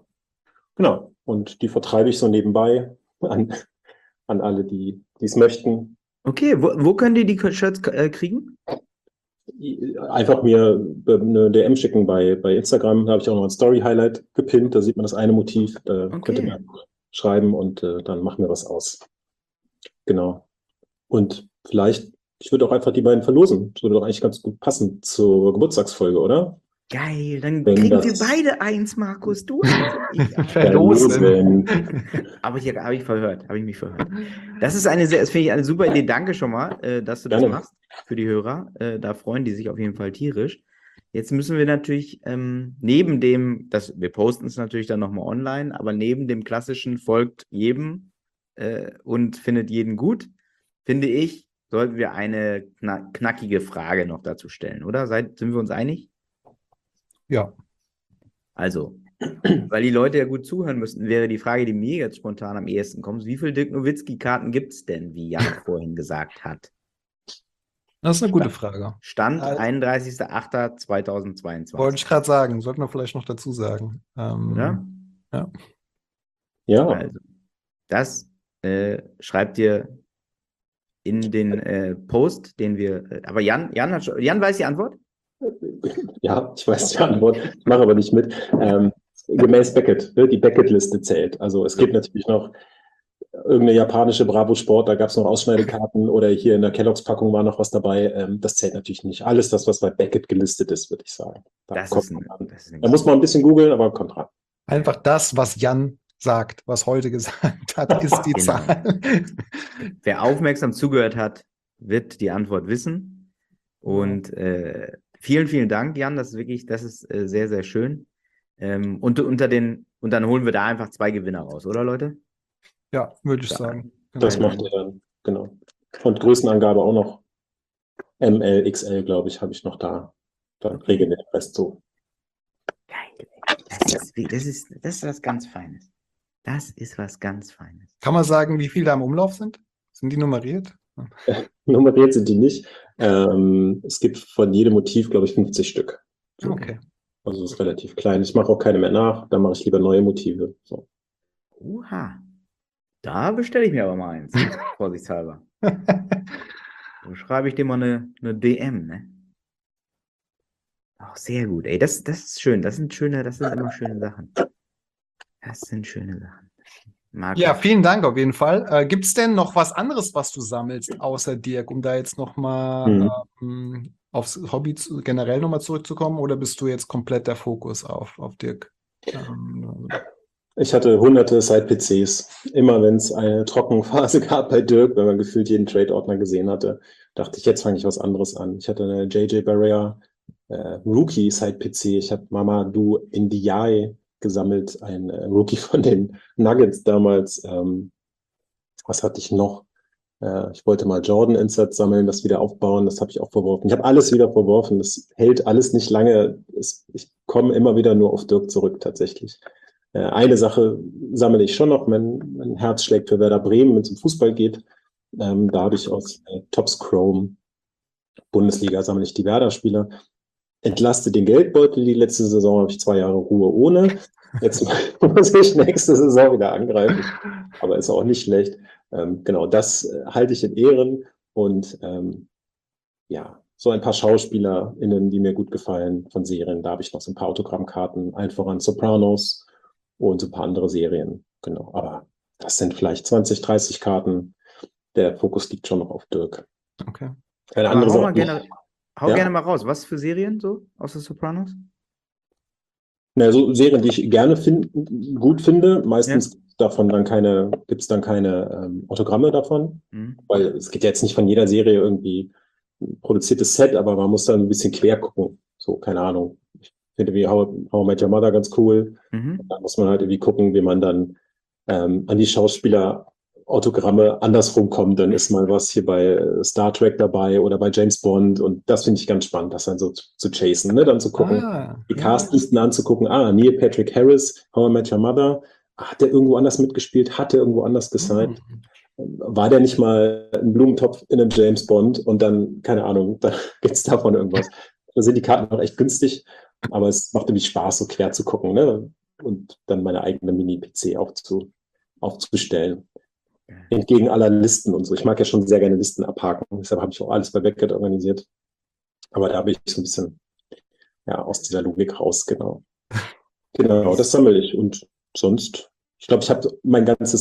genau. Und die vertreibe ich so nebenbei an alle, die es möchten. Okay, wo könnt ihr die Shirts kriegen? Einfach mir eine DM schicken bei Instagram. Da habe ich auch noch ein Story-Highlight gepinnt. Da sieht man das eine Motiv. Da könnt ihr mir einfach schreiben und dann machen wir was aus. Genau. Und vielleicht, ich würde auch einfach die beiden verlosen. Das würde doch eigentlich ganz gut passen zur Geburtstagsfolge, oder? Geil, dann Wenn kriegen das- wir beide eins, Markus. Du eins und ich eins. Verlosen. Hab ich mich verhört. Das finde ich eine super Idee. Danke schon mal, dass du das Gerne. machst für die Hörer. Da freuen die sich auf jeden Fall tierisch. Jetzt müssen wir natürlich neben dem, wir posten es natürlich dann nochmal online, aber neben dem klassischen folgt jedem und findet jeden gut, finde ich, sollten wir eine knackige Frage noch dazu stellen, oder? Sind wir uns einig? Ja. Also, weil die Leute ja gut zuhören müssten, wäre die Frage, die mir jetzt spontan am ehesten kommt: Wie viele Dirk Nowitzki-Karten gibt es denn, wie Jan vorhin gesagt hat? Das ist eine gute Frage. Stand Also- 31.08.2022. Wollte ich gerade sagen, sollten wir vielleicht noch dazu sagen. Oder? Ja, Also, das schreibt ihr in den Post, den wir. Aber Jan weiß die Antwort? ja, ich weiß die Antwort. Ich mache aber nicht mit. Gemäß Beckett, die Beckett-Liste zählt. Also es gibt natürlich noch irgendeine japanische Bravo Sport, da gab es noch Ausschneidekarten oder hier in der Kelloggs-Packung war noch was dabei. Das zählt natürlich nicht. Alles das, was bei Beckett gelistet ist, würde ich sagen. Da muss man ein bisschen googeln, aber kommt ran. Einfach das, was Jan sagt, was heute gesagt hat, ist die Genau. Zahl. Wer aufmerksam zugehört hat, wird die Antwort wissen. Und vielen, vielen Dank, Jan. Das ist sehr, sehr schön. Und dann holen wir da einfach 2 Gewinner raus, oder Leute? Ja, würde ich Ja. sagen. Das Genau. macht ihr dann, genau. Und Größenangabe auch noch. ML, XL, glaube ich, habe ich noch da. Dann regeln wir den Rest so. Geil. Das ist was ganz Feines. Das ist was ganz Feines. Kann man sagen, wie viele da im Umlauf sind? Sind die nummeriert? Nummeriert sind die nicht. Es gibt von jedem Motiv, glaube ich, 50 Stück. Okay. Also es ist relativ klein. Ich mache auch keine mehr nach. Dann mache ich lieber neue Motive. So. Oha. Da bestelle ich mir aber mal eins. Vorsichtshalber. So schreibe ich dir mal eine DM, ne? Auch sehr gut. Ey, das ist schön. Das sind immer schöne Sachen. Das sind schöne Sachen. Markus. Ja, vielen Dank auf jeden Fall. Gibt es denn noch was anderes, was du sammelst, außer Dirk, um da jetzt nochmal aufs Hobby generell nochmal zurückzukommen, oder bist du jetzt komplett der Fokus auf Dirk? Ich hatte hunderte Side-PCs. Immer wenn es eine Trockenphase gab bei Dirk, wenn man gefühlt jeden Trade-Ordner gesehen hatte, dachte ich, jetzt fange ich was anderes an. Ich hatte eine JJ Barea Rookie Side-PC. Ich habe Mamadou Ndiaye gesammelt, ein Rookie von den Nuggets damals. Was hatte ich noch? Ich wollte mal Jordan-Inserts sammeln, das wieder aufbauen. Das habe ich auch verworfen. Ich habe alles wieder verworfen. Das hält alles nicht lange. Ich komme immer wieder nur auf Dirk zurück, tatsächlich. Eine Sache sammle ich schon noch. Mein Herz schlägt für Werder Bremen, wenn es um Fußball geht. Da habe ich aus Topps Chrome Bundesliga sammle ich die Werder-Spieler. Entlaste den Geldbeutel. Die letzte Saison habe ich 2 Jahre Ruhe ohne. Jetzt muss ich nächste Saison wieder angreifen. Aber ist auch nicht schlecht. Genau, das halte ich in Ehren. Und ja, so ein paar SchauspielerInnen, die mir gut gefallen von Serien. Da habe ich noch so ein paar Autogrammkarten, allen voran Sopranos und so ein paar andere Serien. Genau, aber das sind vielleicht 20, 30 Karten. Der Fokus liegt schon noch auf Dirk. Okay. Eine Aber andere hau Sache. gerne mal raus. Was für Serien so aus der Sopranos? Na, so Serien, die ich gerne gut finde. Meistens gibt es dann keine Autogramme davon. Weil es gibt ja jetzt nicht von jeder Serie irgendwie ein produziertes Set, aber man muss dann ein bisschen quer gucken. So, keine Ahnung. Ich finde wie How I Met Your Mother ganz cool. Da muss man halt irgendwie gucken, wie man dann an die Schauspieler Autogramme andersrum kommt, dann ist mal was hier bei Star Trek dabei oder bei James Bond, und das finde ich ganz spannend, das dann so zu chasen, ne? Dann zu gucken, die Castlisten anzugucken, Neil Patrick Harris, How I Met Your Mother, hat der irgendwo anders mitgespielt, hat der irgendwo anders gesigned, war der nicht mal ein Blumentopf in einem James Bond, und dann, keine Ahnung, da gibt es davon irgendwas. Da sind die Karten auch echt günstig, aber es macht nämlich Spaß, so quer zu gucken, ne? Und dann meine eigene Mini-PC aufzustellen. Entgegen aller Listen und so. Ich mag ja schon sehr gerne Listen abhaken. Deshalb habe ich auch alles bei Backget organisiert. Aber da bin ich so ein bisschen aus dieser Logik raus, genau. Genau, das sammle ich. Und sonst, ich glaube, ich habe meine ganze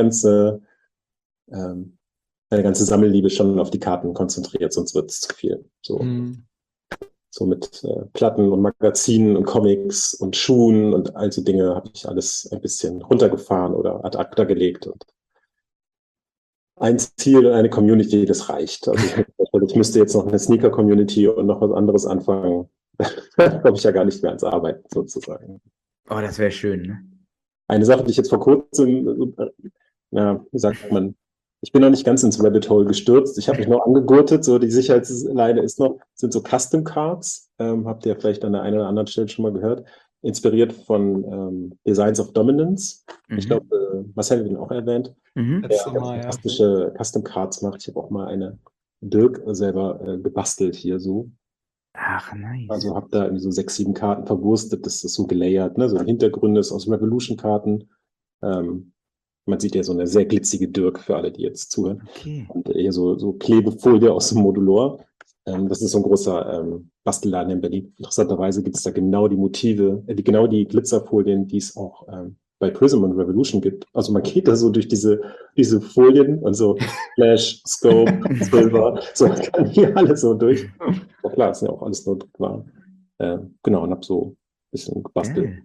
Sammelliebe schon auf die Karten konzentriert, sonst wird es zu viel. So mit Platten und Magazinen und Comics und Schuhen und all so Dinge habe ich alles ein bisschen runtergefahren oder ad acta gelegt. Und ein Ziel und eine Community, das reicht. Also ich müsste jetzt noch eine Sneaker-Community und noch was anderes anfangen. Da komme ich ja gar nicht mehr ans Arbeiten, sozusagen. Oh, das wäre schön, ne? Eine Sache, die ich jetzt vor kurzem, wie sagt man, ich bin noch nicht ganz ins Rabbit Hole gestürzt. Ich habe mich noch angegurtet, so die Sicherheitsleine sind so Custom Cards. Habt ihr vielleicht an der einen oder anderen Stelle schon mal gehört. Inspiriert von Designs of Dominance. Ich glaube, Marcel hat ihn auch erwähnt. Der fantastische Custom Cards macht. Ich habe auch mal eine Dirk selber gebastelt hier so. Ach, nice. Also habe da irgendwie so 6, 7 Karten verwurstet. Das ist so gelayert, ne? So ein Hintergrund ist aus Revolution-Karten. Man sieht ja so eine sehr glitzige Dirk für alle, die jetzt zuhören. Okay. Und hier so Klebefolie aus dem Modulor. Das ist so ein großer Bastelladen in Berlin. Interessanterweise gibt es da genau die Motive, genau die Glitzerfolien, die es auch bei Prism und Revolution gibt. Also man geht da so durch diese Folien und so Flash, Scope, Silver, so man kann hier alles so durch. Ja klar, ist ja auch alles nur Druckwaren. Genau, und habe so ein bisschen gebastelt.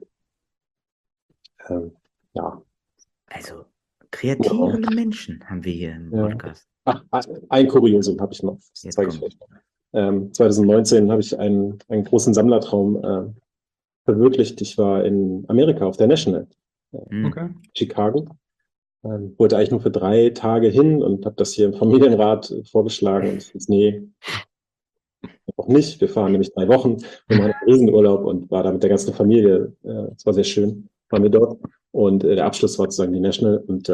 Also kreative Menschen haben wir hier im Podcast. Ach, ein Kuriosum habe ich noch. Das zeige ich euch noch. 2019 habe ich einen großen Sammlertraum verwirklicht. Ich war in Amerika auf der National. Chicago. Wollte eigentlich nur für 3 Tage hin und habe das hier im Familienrat vorgeschlagen. Und ich nee, auch nicht. Wir fahren nämlich 3 Wochen. Wir machen einen Riesenurlaub und war da mit der ganzen Familie. Es war sehr schön. Waren wir dort. Und der Abschluss war sozusagen die National. Und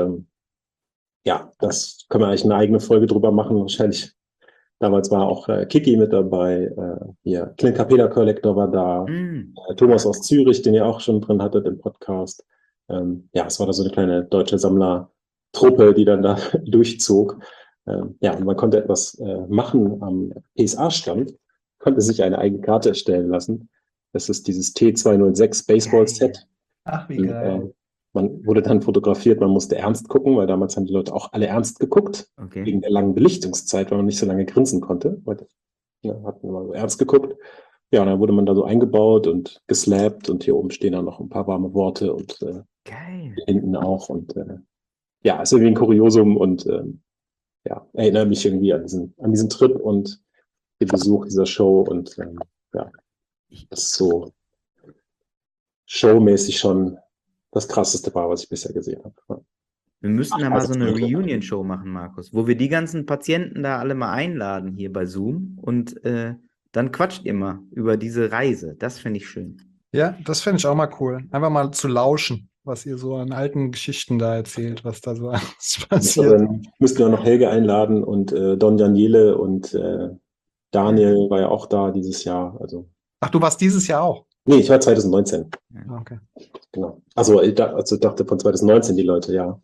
das können wir eigentlich eine eigene Folge drüber machen. Wahrscheinlich. Damals war auch Kiki mit dabei. Hier Clint Capella Collector war da. Thomas aus Zürich, den ihr auch schon drin hattet im Podcast. Es war da so eine kleine deutsche Sammlertruppe, die dann da durchzog. Und man konnte etwas machen am PSA-Stand, konnte sich eine eigene Karte erstellen lassen. Das ist dieses T206 Baseball-Set. Ach, wie geil. Man wurde dann fotografiert, man musste ernst gucken, weil damals haben die Leute auch alle ernst geguckt, wegen der langen Belichtungszeit, weil man nicht so lange grinsen konnte. Heute hat man mal so ernst geguckt. Ja, und dann wurde man da so eingebaut und geslappt und hier oben stehen dann noch ein paar warme Worte und geil. Hinten auch. Und ist irgendwie ein Kuriosum und erinnere mich irgendwie an diesen Trip und den Besuch dieser Show und das ist so showmäßig schon das Krasseste war, was ich bisher gesehen habe. Wir müssten da mal so eine Reunion-Show machen, Markus, wo wir die ganzen Patienten da alle mal einladen hier bei Zoom und dann quatscht ihr mal über diese Reise. Das finde ich schön. Ja, das finde ich auch mal cool. Einfach mal zu lauschen, was ihr so an alten Geschichten da erzählt, was da so alles passiert. Dann müssten wir noch Helge einladen und Don Daniele und Daniel war ja auch da dieses Jahr. Also. Ach, du warst dieses Jahr auch? Nee, ich war 2019. Okay. Genau. Also ich dachte von 2019 die Leute, ja.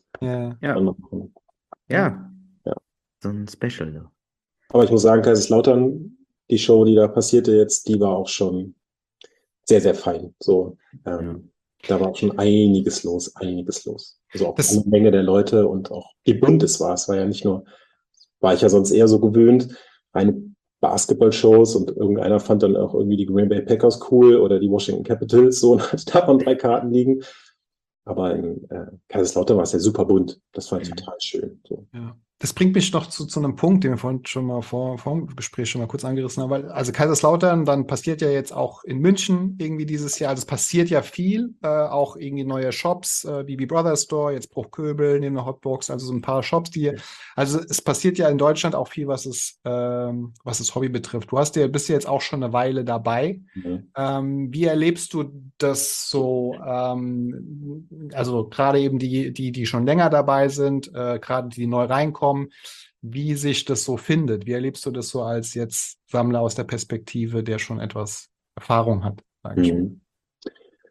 Ja. So ein Special. So. Aber ich muss sagen, Kaiserslautern, die Show, die da passierte jetzt, die war auch schon sehr, sehr fein. So, da war auch schon einiges los. Also auch eine Menge der Leute und auch wie bunt es war. Es war ja nicht nur, war ich ja sonst eher so gewöhnt, eine Basketball-Shows und irgendeiner fand dann auch irgendwie die Green Bay Packers cool oder die Washington Capitals so und hat davon 3 Karten liegen. Aber in Kaiserslautern war es ja super bunt. Das fand ich total schön. So. Ja. Das bringt mich noch zu einem Punkt, den wir vorhin schon mal vor dem Gespräch schon mal kurz angerissen haben. Weil, also Kaiserslautern, dann passiert ja jetzt auch in München irgendwie dieses Jahr, also es passiert ja viel, auch irgendwie neue Shops, BB Brothers Store, jetzt Bruchköbel, neben der Hotbox, also so ein paar Shops, also es passiert ja in Deutschland auch viel, was das Hobby betrifft. Bist ja jetzt auch schon eine Weile dabei. Wie erlebst du das so, also gerade eben die schon länger dabei sind, gerade die neu reinkommen, wie sich das so findet? Wie erlebst du das so als jetzt Sammler aus der Perspektive, der schon etwas Erfahrung hat, sage ich mal?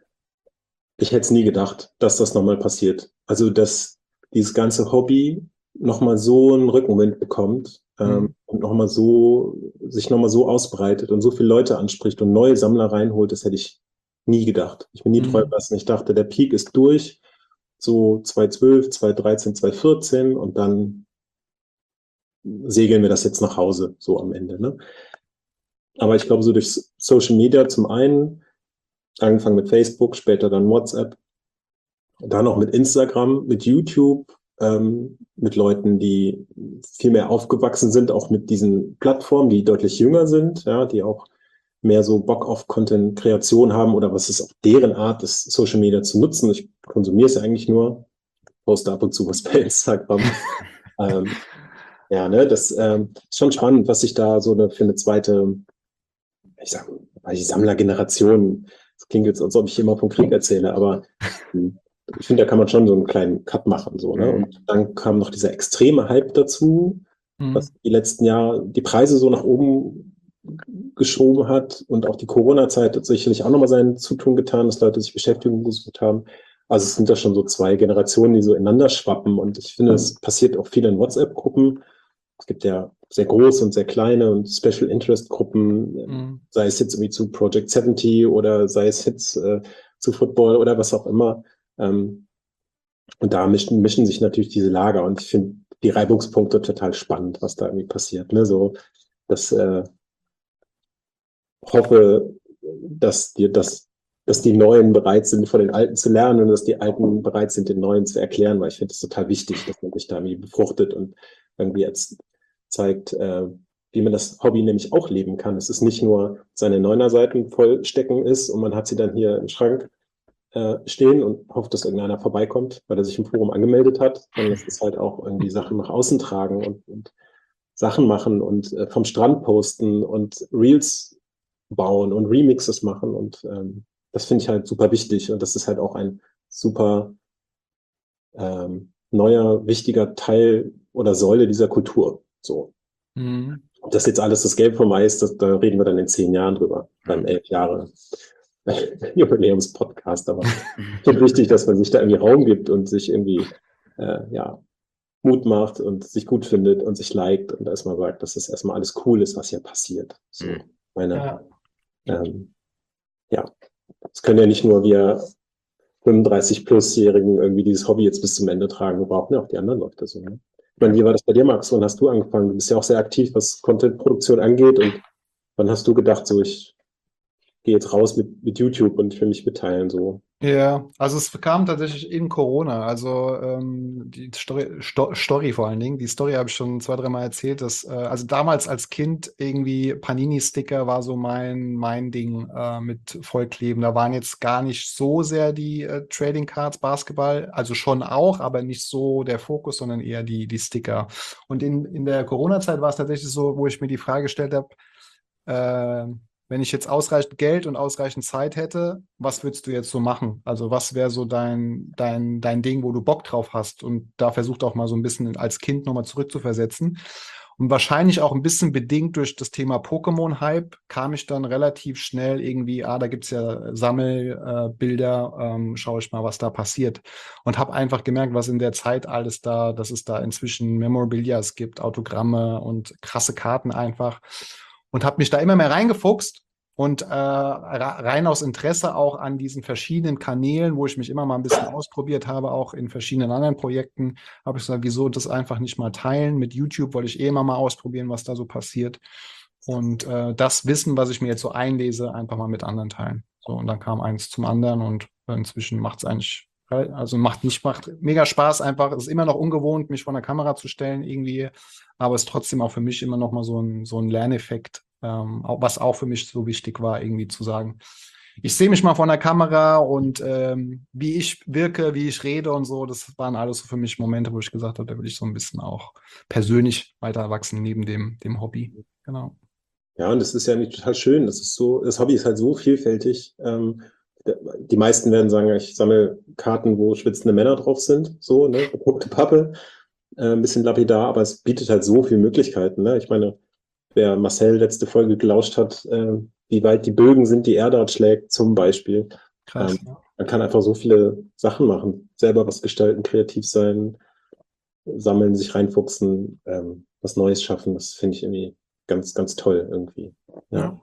Ich hätte es nie gedacht, dass das nochmal passiert. Also, dass dieses ganze Hobby nochmal so einen Rückenwind bekommt und sich nochmal so ausbreitet und so viele Leute anspricht und neue Sammler reinholt, das hätte ich nie gedacht. Ich bin nie träumen lassen. Ich dachte, der Peak ist durch, so 2012, 2013, 2014 und dann segeln wir das jetzt nach Hause, so am Ende. Ne? Aber ich glaube, so durch Social Media zum einen, angefangen mit Facebook, später dann WhatsApp, dann auch mit Instagram, mit YouTube, mit Leuten, die viel mehr aufgewachsen sind, auch mit diesen Plattformen, die deutlich jünger sind, ja, die auch mehr so Bock auf Content-Kreation haben oder was ist auch deren Art, das Social Media zu nutzen. Ich konsumiere es ja eigentlich nur, poste ab und zu was bei Instagram. Ja, ne, das ist schon spannend, was sich da so für eine zweite, ich sag mal, die Sammlergeneration, das klingt jetzt, als ob ich immer vom Krieg erzähle, aber ich finde, da kann man schon so einen kleinen Cut machen. So, ne? Und dann kam noch dieser extreme Hype dazu, was die letzten Jahre die Preise so nach oben geschoben hat und auch die Corona-Zeit hat sicherlich auch nochmal sein Zutun getan, dass Leute sich Beschäftigung gesucht haben. Also es sind da schon so zwei Generationen, die so ineinander schwappen und ich finde, es passiert auch viel in WhatsApp-Gruppen. Es gibt ja sehr große und sehr kleine und Special Interest Gruppen, sei es jetzt irgendwie zu Project 70 oder sei es jetzt zu Football oder was auch immer. Und da mischen sich natürlich diese Lager und ich finde die Reibungspunkte total spannend, was da irgendwie passiert. Ne? So, dass hoffe, dass die Neuen bereit sind, von den Alten zu lernen und dass die Alten bereit sind, den Neuen zu erklären, weil ich finde es total wichtig, dass man sich da irgendwie befruchtet und irgendwie jetzt zeigt, wie man das Hobby nämlich auch leben kann. Es ist nicht nur seine Neuner-Seiten voll stecken ist und man hat sie dann hier im Schrank stehen und hofft, dass irgendeiner vorbeikommt, weil er sich im Forum angemeldet hat, sondern es ist halt auch irgendwie Sachen nach außen tragen und Sachen machen und vom Strand posten und Reels bauen und Remixes machen und das finde ich halt super wichtig und das ist halt auch ein super neuer, wichtiger Teil oder Säule dieser Kultur. So. Ob das jetzt alles das Gelb vom Ei ist, da reden wir dann in 10 Jahren drüber, beim 11 Jahre Jubiläumspodcast, aber ich finde wichtig, dass man sich da irgendwie Raum gibt und sich irgendwie Mut macht und sich gut findet und sich liked und erstmal sagt, dass das erstmal alles cool ist, was hier passiert. So, es können ja nicht nur wir 35-Plus-Jährigen irgendwie dieses Hobby jetzt bis zum Ende tragen, wir brauchen ja auch die anderen Leute so. Ne? Ich meine, wie war das bei dir, Max? Wann hast du angefangen? Du bist ja auch sehr aktiv, was Content-Produktion angeht und wann hast du gedacht, so ich gehe jetzt raus mit YouTube und ich will mich mitteilen, so. Ja, also es kam tatsächlich in Corona, also die Story vor allen Dingen, die Story habe ich schon 2, 3 Mal erzählt, dass, also damals als Kind irgendwie Panini-Sticker war so mein Ding mit Vollkleben, da waren jetzt gar nicht so sehr die Trading Cards, Basketball, also schon auch, aber nicht so der Fokus, sondern eher die Sticker. Und in der Corona-Zeit war es tatsächlich so, wo ich mir die Frage gestellt habe, wenn ich jetzt ausreichend Geld und ausreichend Zeit hätte, was würdest du jetzt so machen? Also was wäre so dein Ding, wo du Bock drauf hast? Und da versucht auch mal so ein bisschen als Kind nochmal zurückzuversetzen. Und wahrscheinlich auch ein bisschen bedingt durch das Thema Pokémon-Hype kam ich dann relativ schnell irgendwie, da gibt es ja Sammelbilder, schaue ich mal, was da passiert. Und habe einfach gemerkt, was in der Zeit alles dass es da inzwischen Memorabilias gibt, Autogramme und krasse Karten einfach. Und habe mich da immer mehr reingefuchst und rein aus Interesse auch an diesen verschiedenen Kanälen, wo ich mich immer mal ein bisschen ausprobiert habe, auch in verschiedenen anderen Projekten, habe ich gesagt, wieso das einfach nicht mal teilen? Mit YouTube wollte ich immer mal ausprobieren, was da so passiert. Und das Wissen, was ich mir jetzt so einlese, einfach mal mit anderen teilen. So, und dann kam eins zum anderen und inzwischen macht es eigentlich, also macht mega Spaß einfach. Es ist immer noch ungewohnt, mich vor der Kamera zu stellen irgendwie, aber es ist trotzdem auch für mich immer noch mal so ein Lerneffekt, was auch für mich so wichtig war, irgendwie zu sagen, ich sehe mich mal vor der Kamera und wie ich wirke, wie ich rede und so, das waren alles so für mich Momente, wo ich gesagt habe, da will ich so ein bisschen auch persönlich weiter wachsen neben dem Hobby. Genau. Ja, und das ist ja nicht total schön. Das Hobby ist halt so vielfältig. Die meisten werden sagen, ich sammle Karten, wo schwitzende Männer drauf sind, so, ne, verpuppte Pappe, ein bisschen lapidar, aber es bietet halt so viele Möglichkeiten, ne? Ich meine, wer Marcel letzte Folge gelauscht hat, wie weit die Bögen sind, die er dort schlägt, zum Beispiel. Krass, Man kann einfach so viele Sachen machen, selber was gestalten, kreativ sein, sammeln, sich reinfuchsen, was Neues schaffen. Das finde ich irgendwie ganz, ganz toll irgendwie. Ja.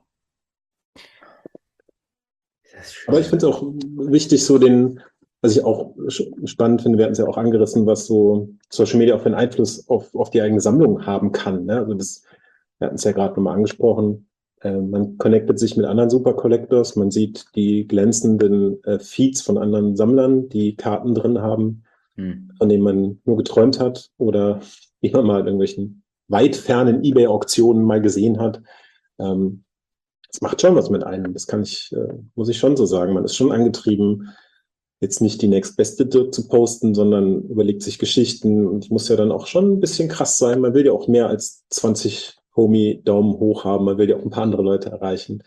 Aber ich finde es auch wichtig, was ich auch spannend finde, wir hatten es ja auch angerissen, was so Social Media auch für einen Einfluss auf die eigene Sammlung haben kann. Ne? Also wir hatten es ja gerade nochmal angesprochen. Man connectet sich mit anderen Super Collectors, man sieht die glänzenden Feeds von anderen Sammlern, die Karten drin haben, von denen man nur geträumt hat oder die man mal in irgendwelchen weit fernen eBay-Auktionen mal gesehen hat. Das macht schon was mit einem. Das muss ich schon so sagen. Man ist schon angetrieben, jetzt nicht die nächstbeste Dirk zu posten, sondern überlegt sich Geschichten. Und ich muss ja dann auch schon ein bisschen krass sein. Man will ja auch mehr als 20 Homie-Daumen hoch haben. Man will ja auch ein paar andere Leute erreichen.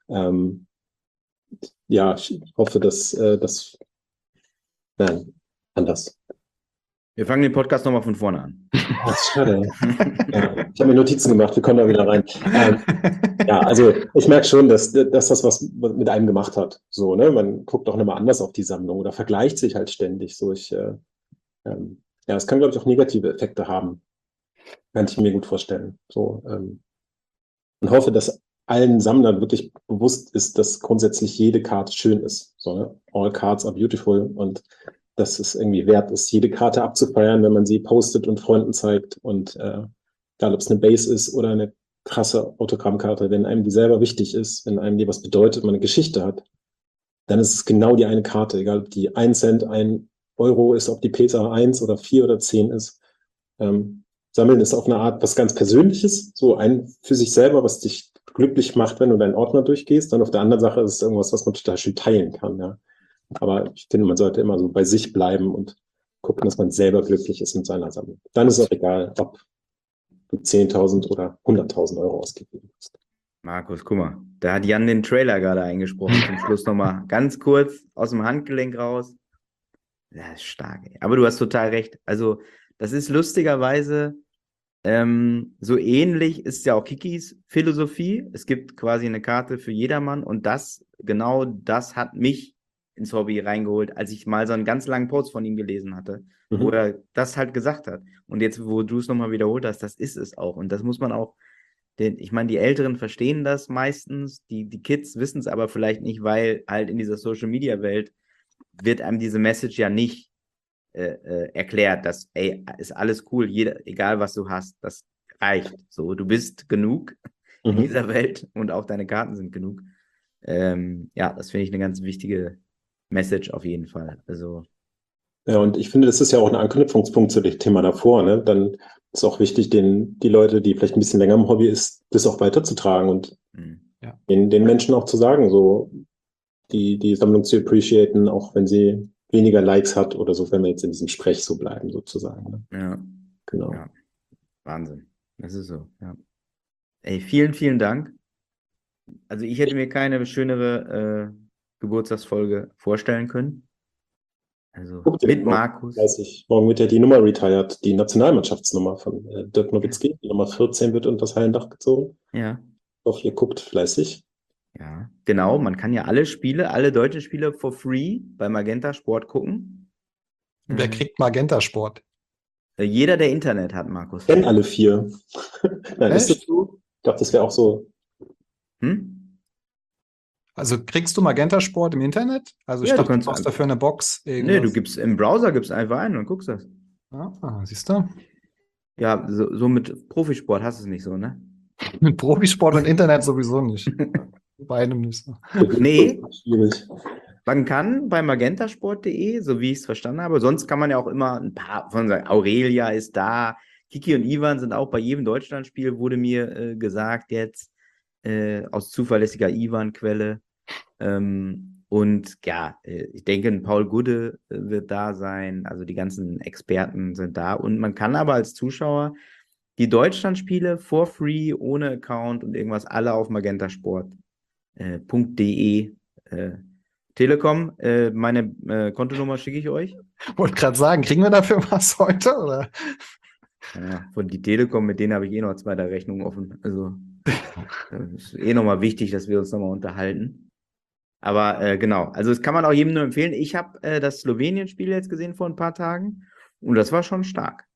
Ja, ich hoffe, dass nein, anders. Wir fangen den Podcast nochmal von vorne an. Das ist schade. Ja, ich habe mir Notizen gemacht, wir kommen da wieder rein. Ja, also ich merke schon, dass das was mit einem gemacht hat. So, ne? Man guckt auch nochmal anders auf die Sammlung oder vergleicht sich halt ständig. So, es kann, glaube ich, auch negative Effekte haben. Kann ich mir gut vorstellen. So, und hoffe, dass allen Sammlern wirklich bewusst ist, dass grundsätzlich jede Karte schön ist. So, ne? All cards are beautiful und dass es irgendwie wert ist, jede Karte abzufeiern, wenn man sie postet und Freunden zeigt. Und egal, ob es eine Base ist oder eine krasse Autogrammkarte, wenn einem die selber wichtig ist, wenn einem die was bedeutet, man eine Geschichte hat, dann ist es genau die eine Karte, egal ob die 1 Cent, 1 Euro ist, ob die PSA 1 oder 4 oder 10 ist. Sammeln ist auf eine Art was ganz Persönliches, so ein für sich selber, was dich glücklich macht, wenn du deinen Ordner durchgehst. Dann auf der anderen Sache ist es irgendwas, was man total schön teilen kann, ja. Aber ich finde, man sollte immer so bei sich bleiben und gucken, dass man selber glücklich ist mit seiner Sammlung. Dann ist es auch egal, ob du 10.000 oder 100.000 Euro ausgegeben hast. Markus, guck mal, da hat Jan den Trailer gerade eingesprochen. Zum Schluss nochmal ganz kurz aus dem Handgelenk raus. Das ist stark, ey. Aber du hast total recht. Also, das ist lustigerweise so ähnlich ist ja auch Kikis Philosophie. Es gibt quasi eine Karte für jedermann und genau das hat mich ins Hobby reingeholt, als ich mal so einen ganz langen Post von ihm gelesen hatte, wo er das halt gesagt hat. Und jetzt, wo du es nochmal wiederholt hast, das ist es auch. Und das muss man auch, ich meine, die Älteren verstehen das meistens, die Kids wissen es aber vielleicht nicht, weil halt in dieser Social-Media-Welt wird einem diese Message ja nicht erklärt, dass, ey, ist alles cool, egal was du hast, das reicht. So, du bist genug in dieser Welt und auch deine Karten sind genug. Ja, das finde ich eine ganz wichtige Message auf jeden Fall. Also. Ja, und ich finde, das ist ja auch ein Anknüpfungspunkt zu dem Thema davor, ne? Dann ist auch wichtig, die Leute, die vielleicht ein bisschen länger im Hobby ist, das auch weiterzutragen und den Menschen auch zu sagen, so die Sammlung zu appreciaten, auch wenn sie weniger Likes hat oder so, wenn wir jetzt in diesem Sprech so bleiben, sozusagen. Ne? Ja. Genau. Ja. Wahnsinn. Das ist so, ja. Ey, vielen, vielen Dank. Also ich hätte mir keine schönere Geburtstagsfolge vorstellen können. Also mit Markus. Morgen wird ja die Nummer retired, die Nationalmannschaftsnummer von Dirk Nowitzki. Die Nummer 14 wird unter das Hallendach gezogen. Ja. Ich hoffe, ihr guckt fleißig. Ja, genau. Man kann ja alle deutschen Spiele for free bei Magenta Sport gucken. Wer kriegt Magenta Sport? Jeder, der Internet hat, Markus. Kennen alle 4. Nein, ist das so? Ich glaube, das wäre auch so. Also kriegst du Magenta Sport im Internet? Also ja, ich dachte, du brauchst dafür eine Box. Nee, du gibst im Browser einfach ein und guckst das. Siehst du? Ja, so mit Profisport hast du es nicht so, ne? Mit Profisport und Internet sowieso nicht. Beidem nicht so. Nee. Man kann bei magentasport.de, so wie ich es verstanden habe, sonst kann man ja auch immer ein paar von sagen, Aurelia ist da, Kiki und Ivan sind auch bei jedem Deutschlandspiel, wurde mir gesagt jetzt, aus zuverlässiger Ivan-Quelle. Und ja, ich denke, ein Paul Gudde wird da sein, also die ganzen Experten sind da. Und man kann aber als Zuschauer die Deutschlandspiele for free, ohne Account und irgendwas, alle auf magentasport.de Telekom, meine Kontonummer schicke ich euch. Wollte gerade sagen, kriegen wir dafür was heute? Oder? Ja, von die Telekom, mit denen habe ich eh noch 2 Rechnungen offen. Also ist eh nochmal wichtig, dass wir uns nochmal unterhalten. Aber genau, also das kann man auch jedem nur empfehlen. Ich habe das Slowenien-Spiel jetzt gesehen vor ein paar Tagen und das war schon stark.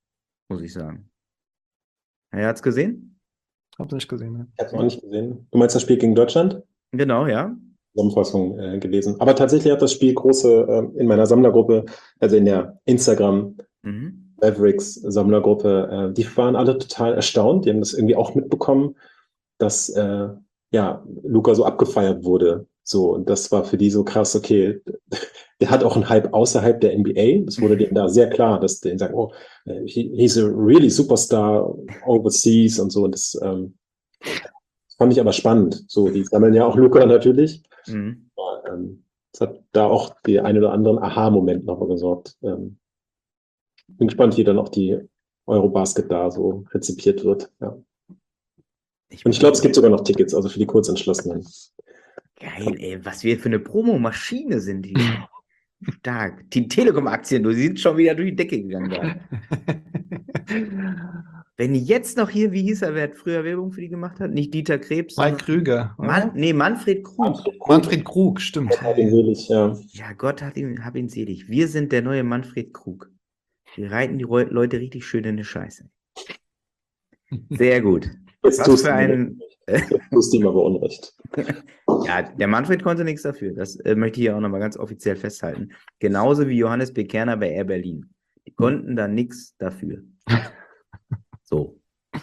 muss ich sagen. Er hat's gesehen? Hab's nicht gesehen. Ne? Ich habe es noch nicht gesehen. Du meinst das Spiel gegen Deutschland? Genau, ja. Zusammenfassung gelesen. Aber tatsächlich hat das Spiel große, in meiner Sammlergruppe, also in der Instagram Mavericks Sammlergruppe, die waren alle total erstaunt. Die haben das irgendwie auch mitbekommen, dass Luka so abgefeiert wurde. So, und das war für die so krass, okay, der hat auch einen Hype außerhalb der NBA. Das wurde denen da sehr klar, dass die sagen, oh, he's a really superstar overseas und so. Und das fand ich aber spannend. So, die sammeln ja auch Luka natürlich. Das hat da auch die ein oder anderen Aha-Moment nochmal gesorgt. Bin gespannt, wie dann auch die Eurobasket da so rezipiert wird. Ja. Und ich glaube, es gibt sogar noch Tickets, also für die Kurzentschlossenen. Geil, ey, was wir für eine Promomaschine sind hier. Stark. Die Telekom-Aktien, du siehst schon wieder durch die Decke gegangen da. Wenn jetzt noch hier, wie hieß er, wer hat früher Werbung für die gemacht hat? Nicht Dieter Krebs. Mike Krüger. Manfred Krug. Manfred Krug, stimmt. Gott hat ihn selig, ja. Ja, Gott hab ihn selig. Wir sind der neue Manfred Krug. Wir reiten die Leute richtig schön in die Scheiße. Sehr gut. Jetzt Was für ein... tust du ihm aber Unrecht. Ja, der Manfred konnte nichts dafür. Das möchte ich hier auch nochmal ganz offiziell festhalten. Genauso wie Johannes Bekerner bei Air Berlin. Die konnten da nichts dafür. So.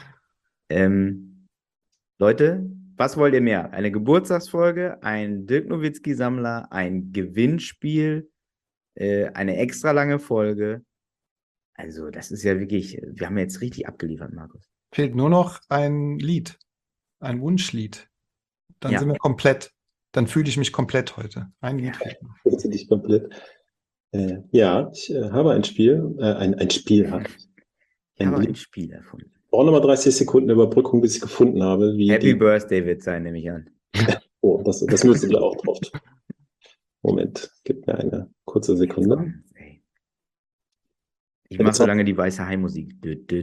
Leute, was wollt ihr mehr? Eine Geburtstagsfolge, ein Dirk Nowitzki-Sammler, ein Gewinnspiel, eine extra lange Folge. Also, das ist ja wirklich, wir haben jetzt richtig abgeliefert, Markus. Fehlt nur noch ein Lied, ein Wunschlied. Dann sind wir komplett. Dann fühle ich mich komplett heute. Ein Lied fehlt noch. Fühlst du dich komplett? Ich habe ein Spiel. Ein Spiel habe ich. Ich habe ein Spiel erfunden. Ich brauche nochmal 30 Sekunden Überbrückung, bis ich gefunden habe. Wie Happy Birthday wird sein, nehme ich an. Oh, das müsste da auch drauf. Moment, gib mir eine kurze Sekunde. Ich mache so lange die weiße Hai-Musik.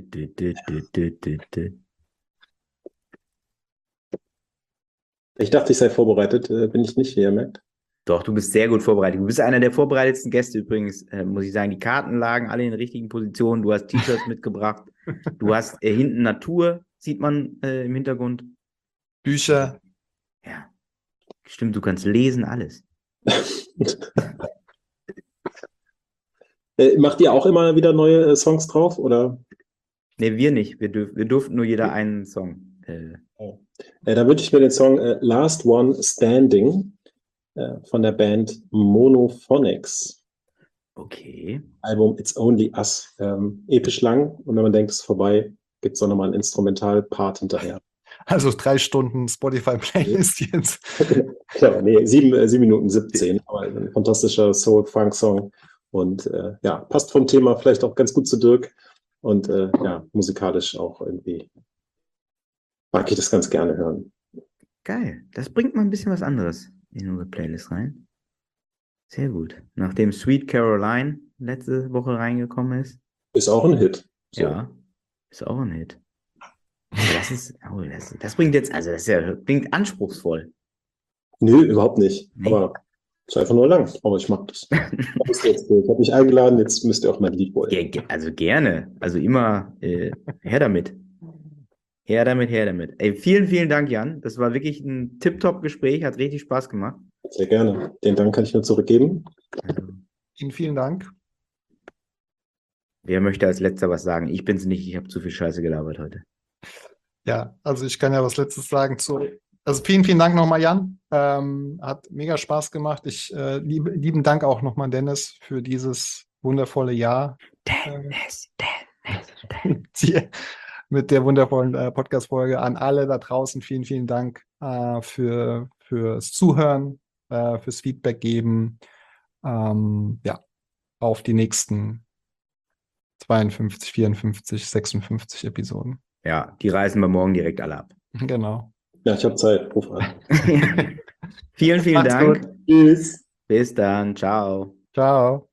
Ich dachte, ich sei vorbereitet. Bin ich nicht, wie ihr merkt. Doch, du bist sehr gut vorbereitet. Du bist einer der vorbereitetsten Gäste übrigens, muss ich sagen. Die Karten lagen alle in den richtigen Positionen. Du hast T-Shirts mitgebracht. Du hast hinten Natur, sieht man im Hintergrund. Bücher. Ja, stimmt, du kannst lesen, alles. Macht ihr auch immer wieder neue Songs drauf, oder? Nee, wir nicht. Wir durften nur jeder einen Song. Da wünsche ich mir den Song Last One Standing von der Band Monophonics. Okay. Album It's Only Us. Episch lang, und wenn man denkt, es ist vorbei, gibt es auch nochmal einen Instrumental-Part hinterher. Also 3 Stunden Spotify-Playlist jetzt. Klar, nee, 7 Minuten 17, aber ein fantastischer Soul-Funk-Song. Und passt vom Thema vielleicht auch ganz gut zu Dirk. Und musikalisch auch irgendwie mag ich das ganz gerne hören. Geil. Das bringt mal ein bisschen was anderes in unsere Playlist rein. Sehr gut. Nachdem Sweet Caroline letzte Woche reingekommen ist. Ist auch ein Hit. So. Ja, ist auch ein Hit. Das bringt jetzt, also das klingt anspruchsvoll. Nö, überhaupt nicht. Nee. Aber ist einfach nur lang. Aber ich mag das. Ich habe mich eingeladen, jetzt müsst ihr auch mein Lied wollen. Also gerne. Also immer her damit. Her damit. Ey, vielen, vielen Dank, Jan. Das war wirklich ein Tip-Top-Gespräch. Hat richtig Spaß gemacht. Sehr gerne. Den Dank kann ich nur zurückgeben. Ihnen vielen Dank. Wer möchte als letzter was sagen? Ich bin's nicht. Ich habe zu viel Scheiße gelabert heute. Ja, also ich kann ja was Letztes sagen also vielen, vielen Dank nochmal, Jan. Hat mega Spaß gemacht. Lieben Dank auch nochmal, Dennis, für dieses wundervolle Jahr. Dennis. Mit der wundervollen Podcast-Folge an alle da draußen. Vielen, vielen Dank fürs Zuhören, fürs Feedback geben. Auf die nächsten 52, 54, 56 Episoden. Ja, die reißen wir morgen direkt alle ab. Genau. Ja, ich habe Zeit. Ruf an. Vielen, vielen Macht's Dank. gut. Tschüss. Bis dann. Ciao. Ciao.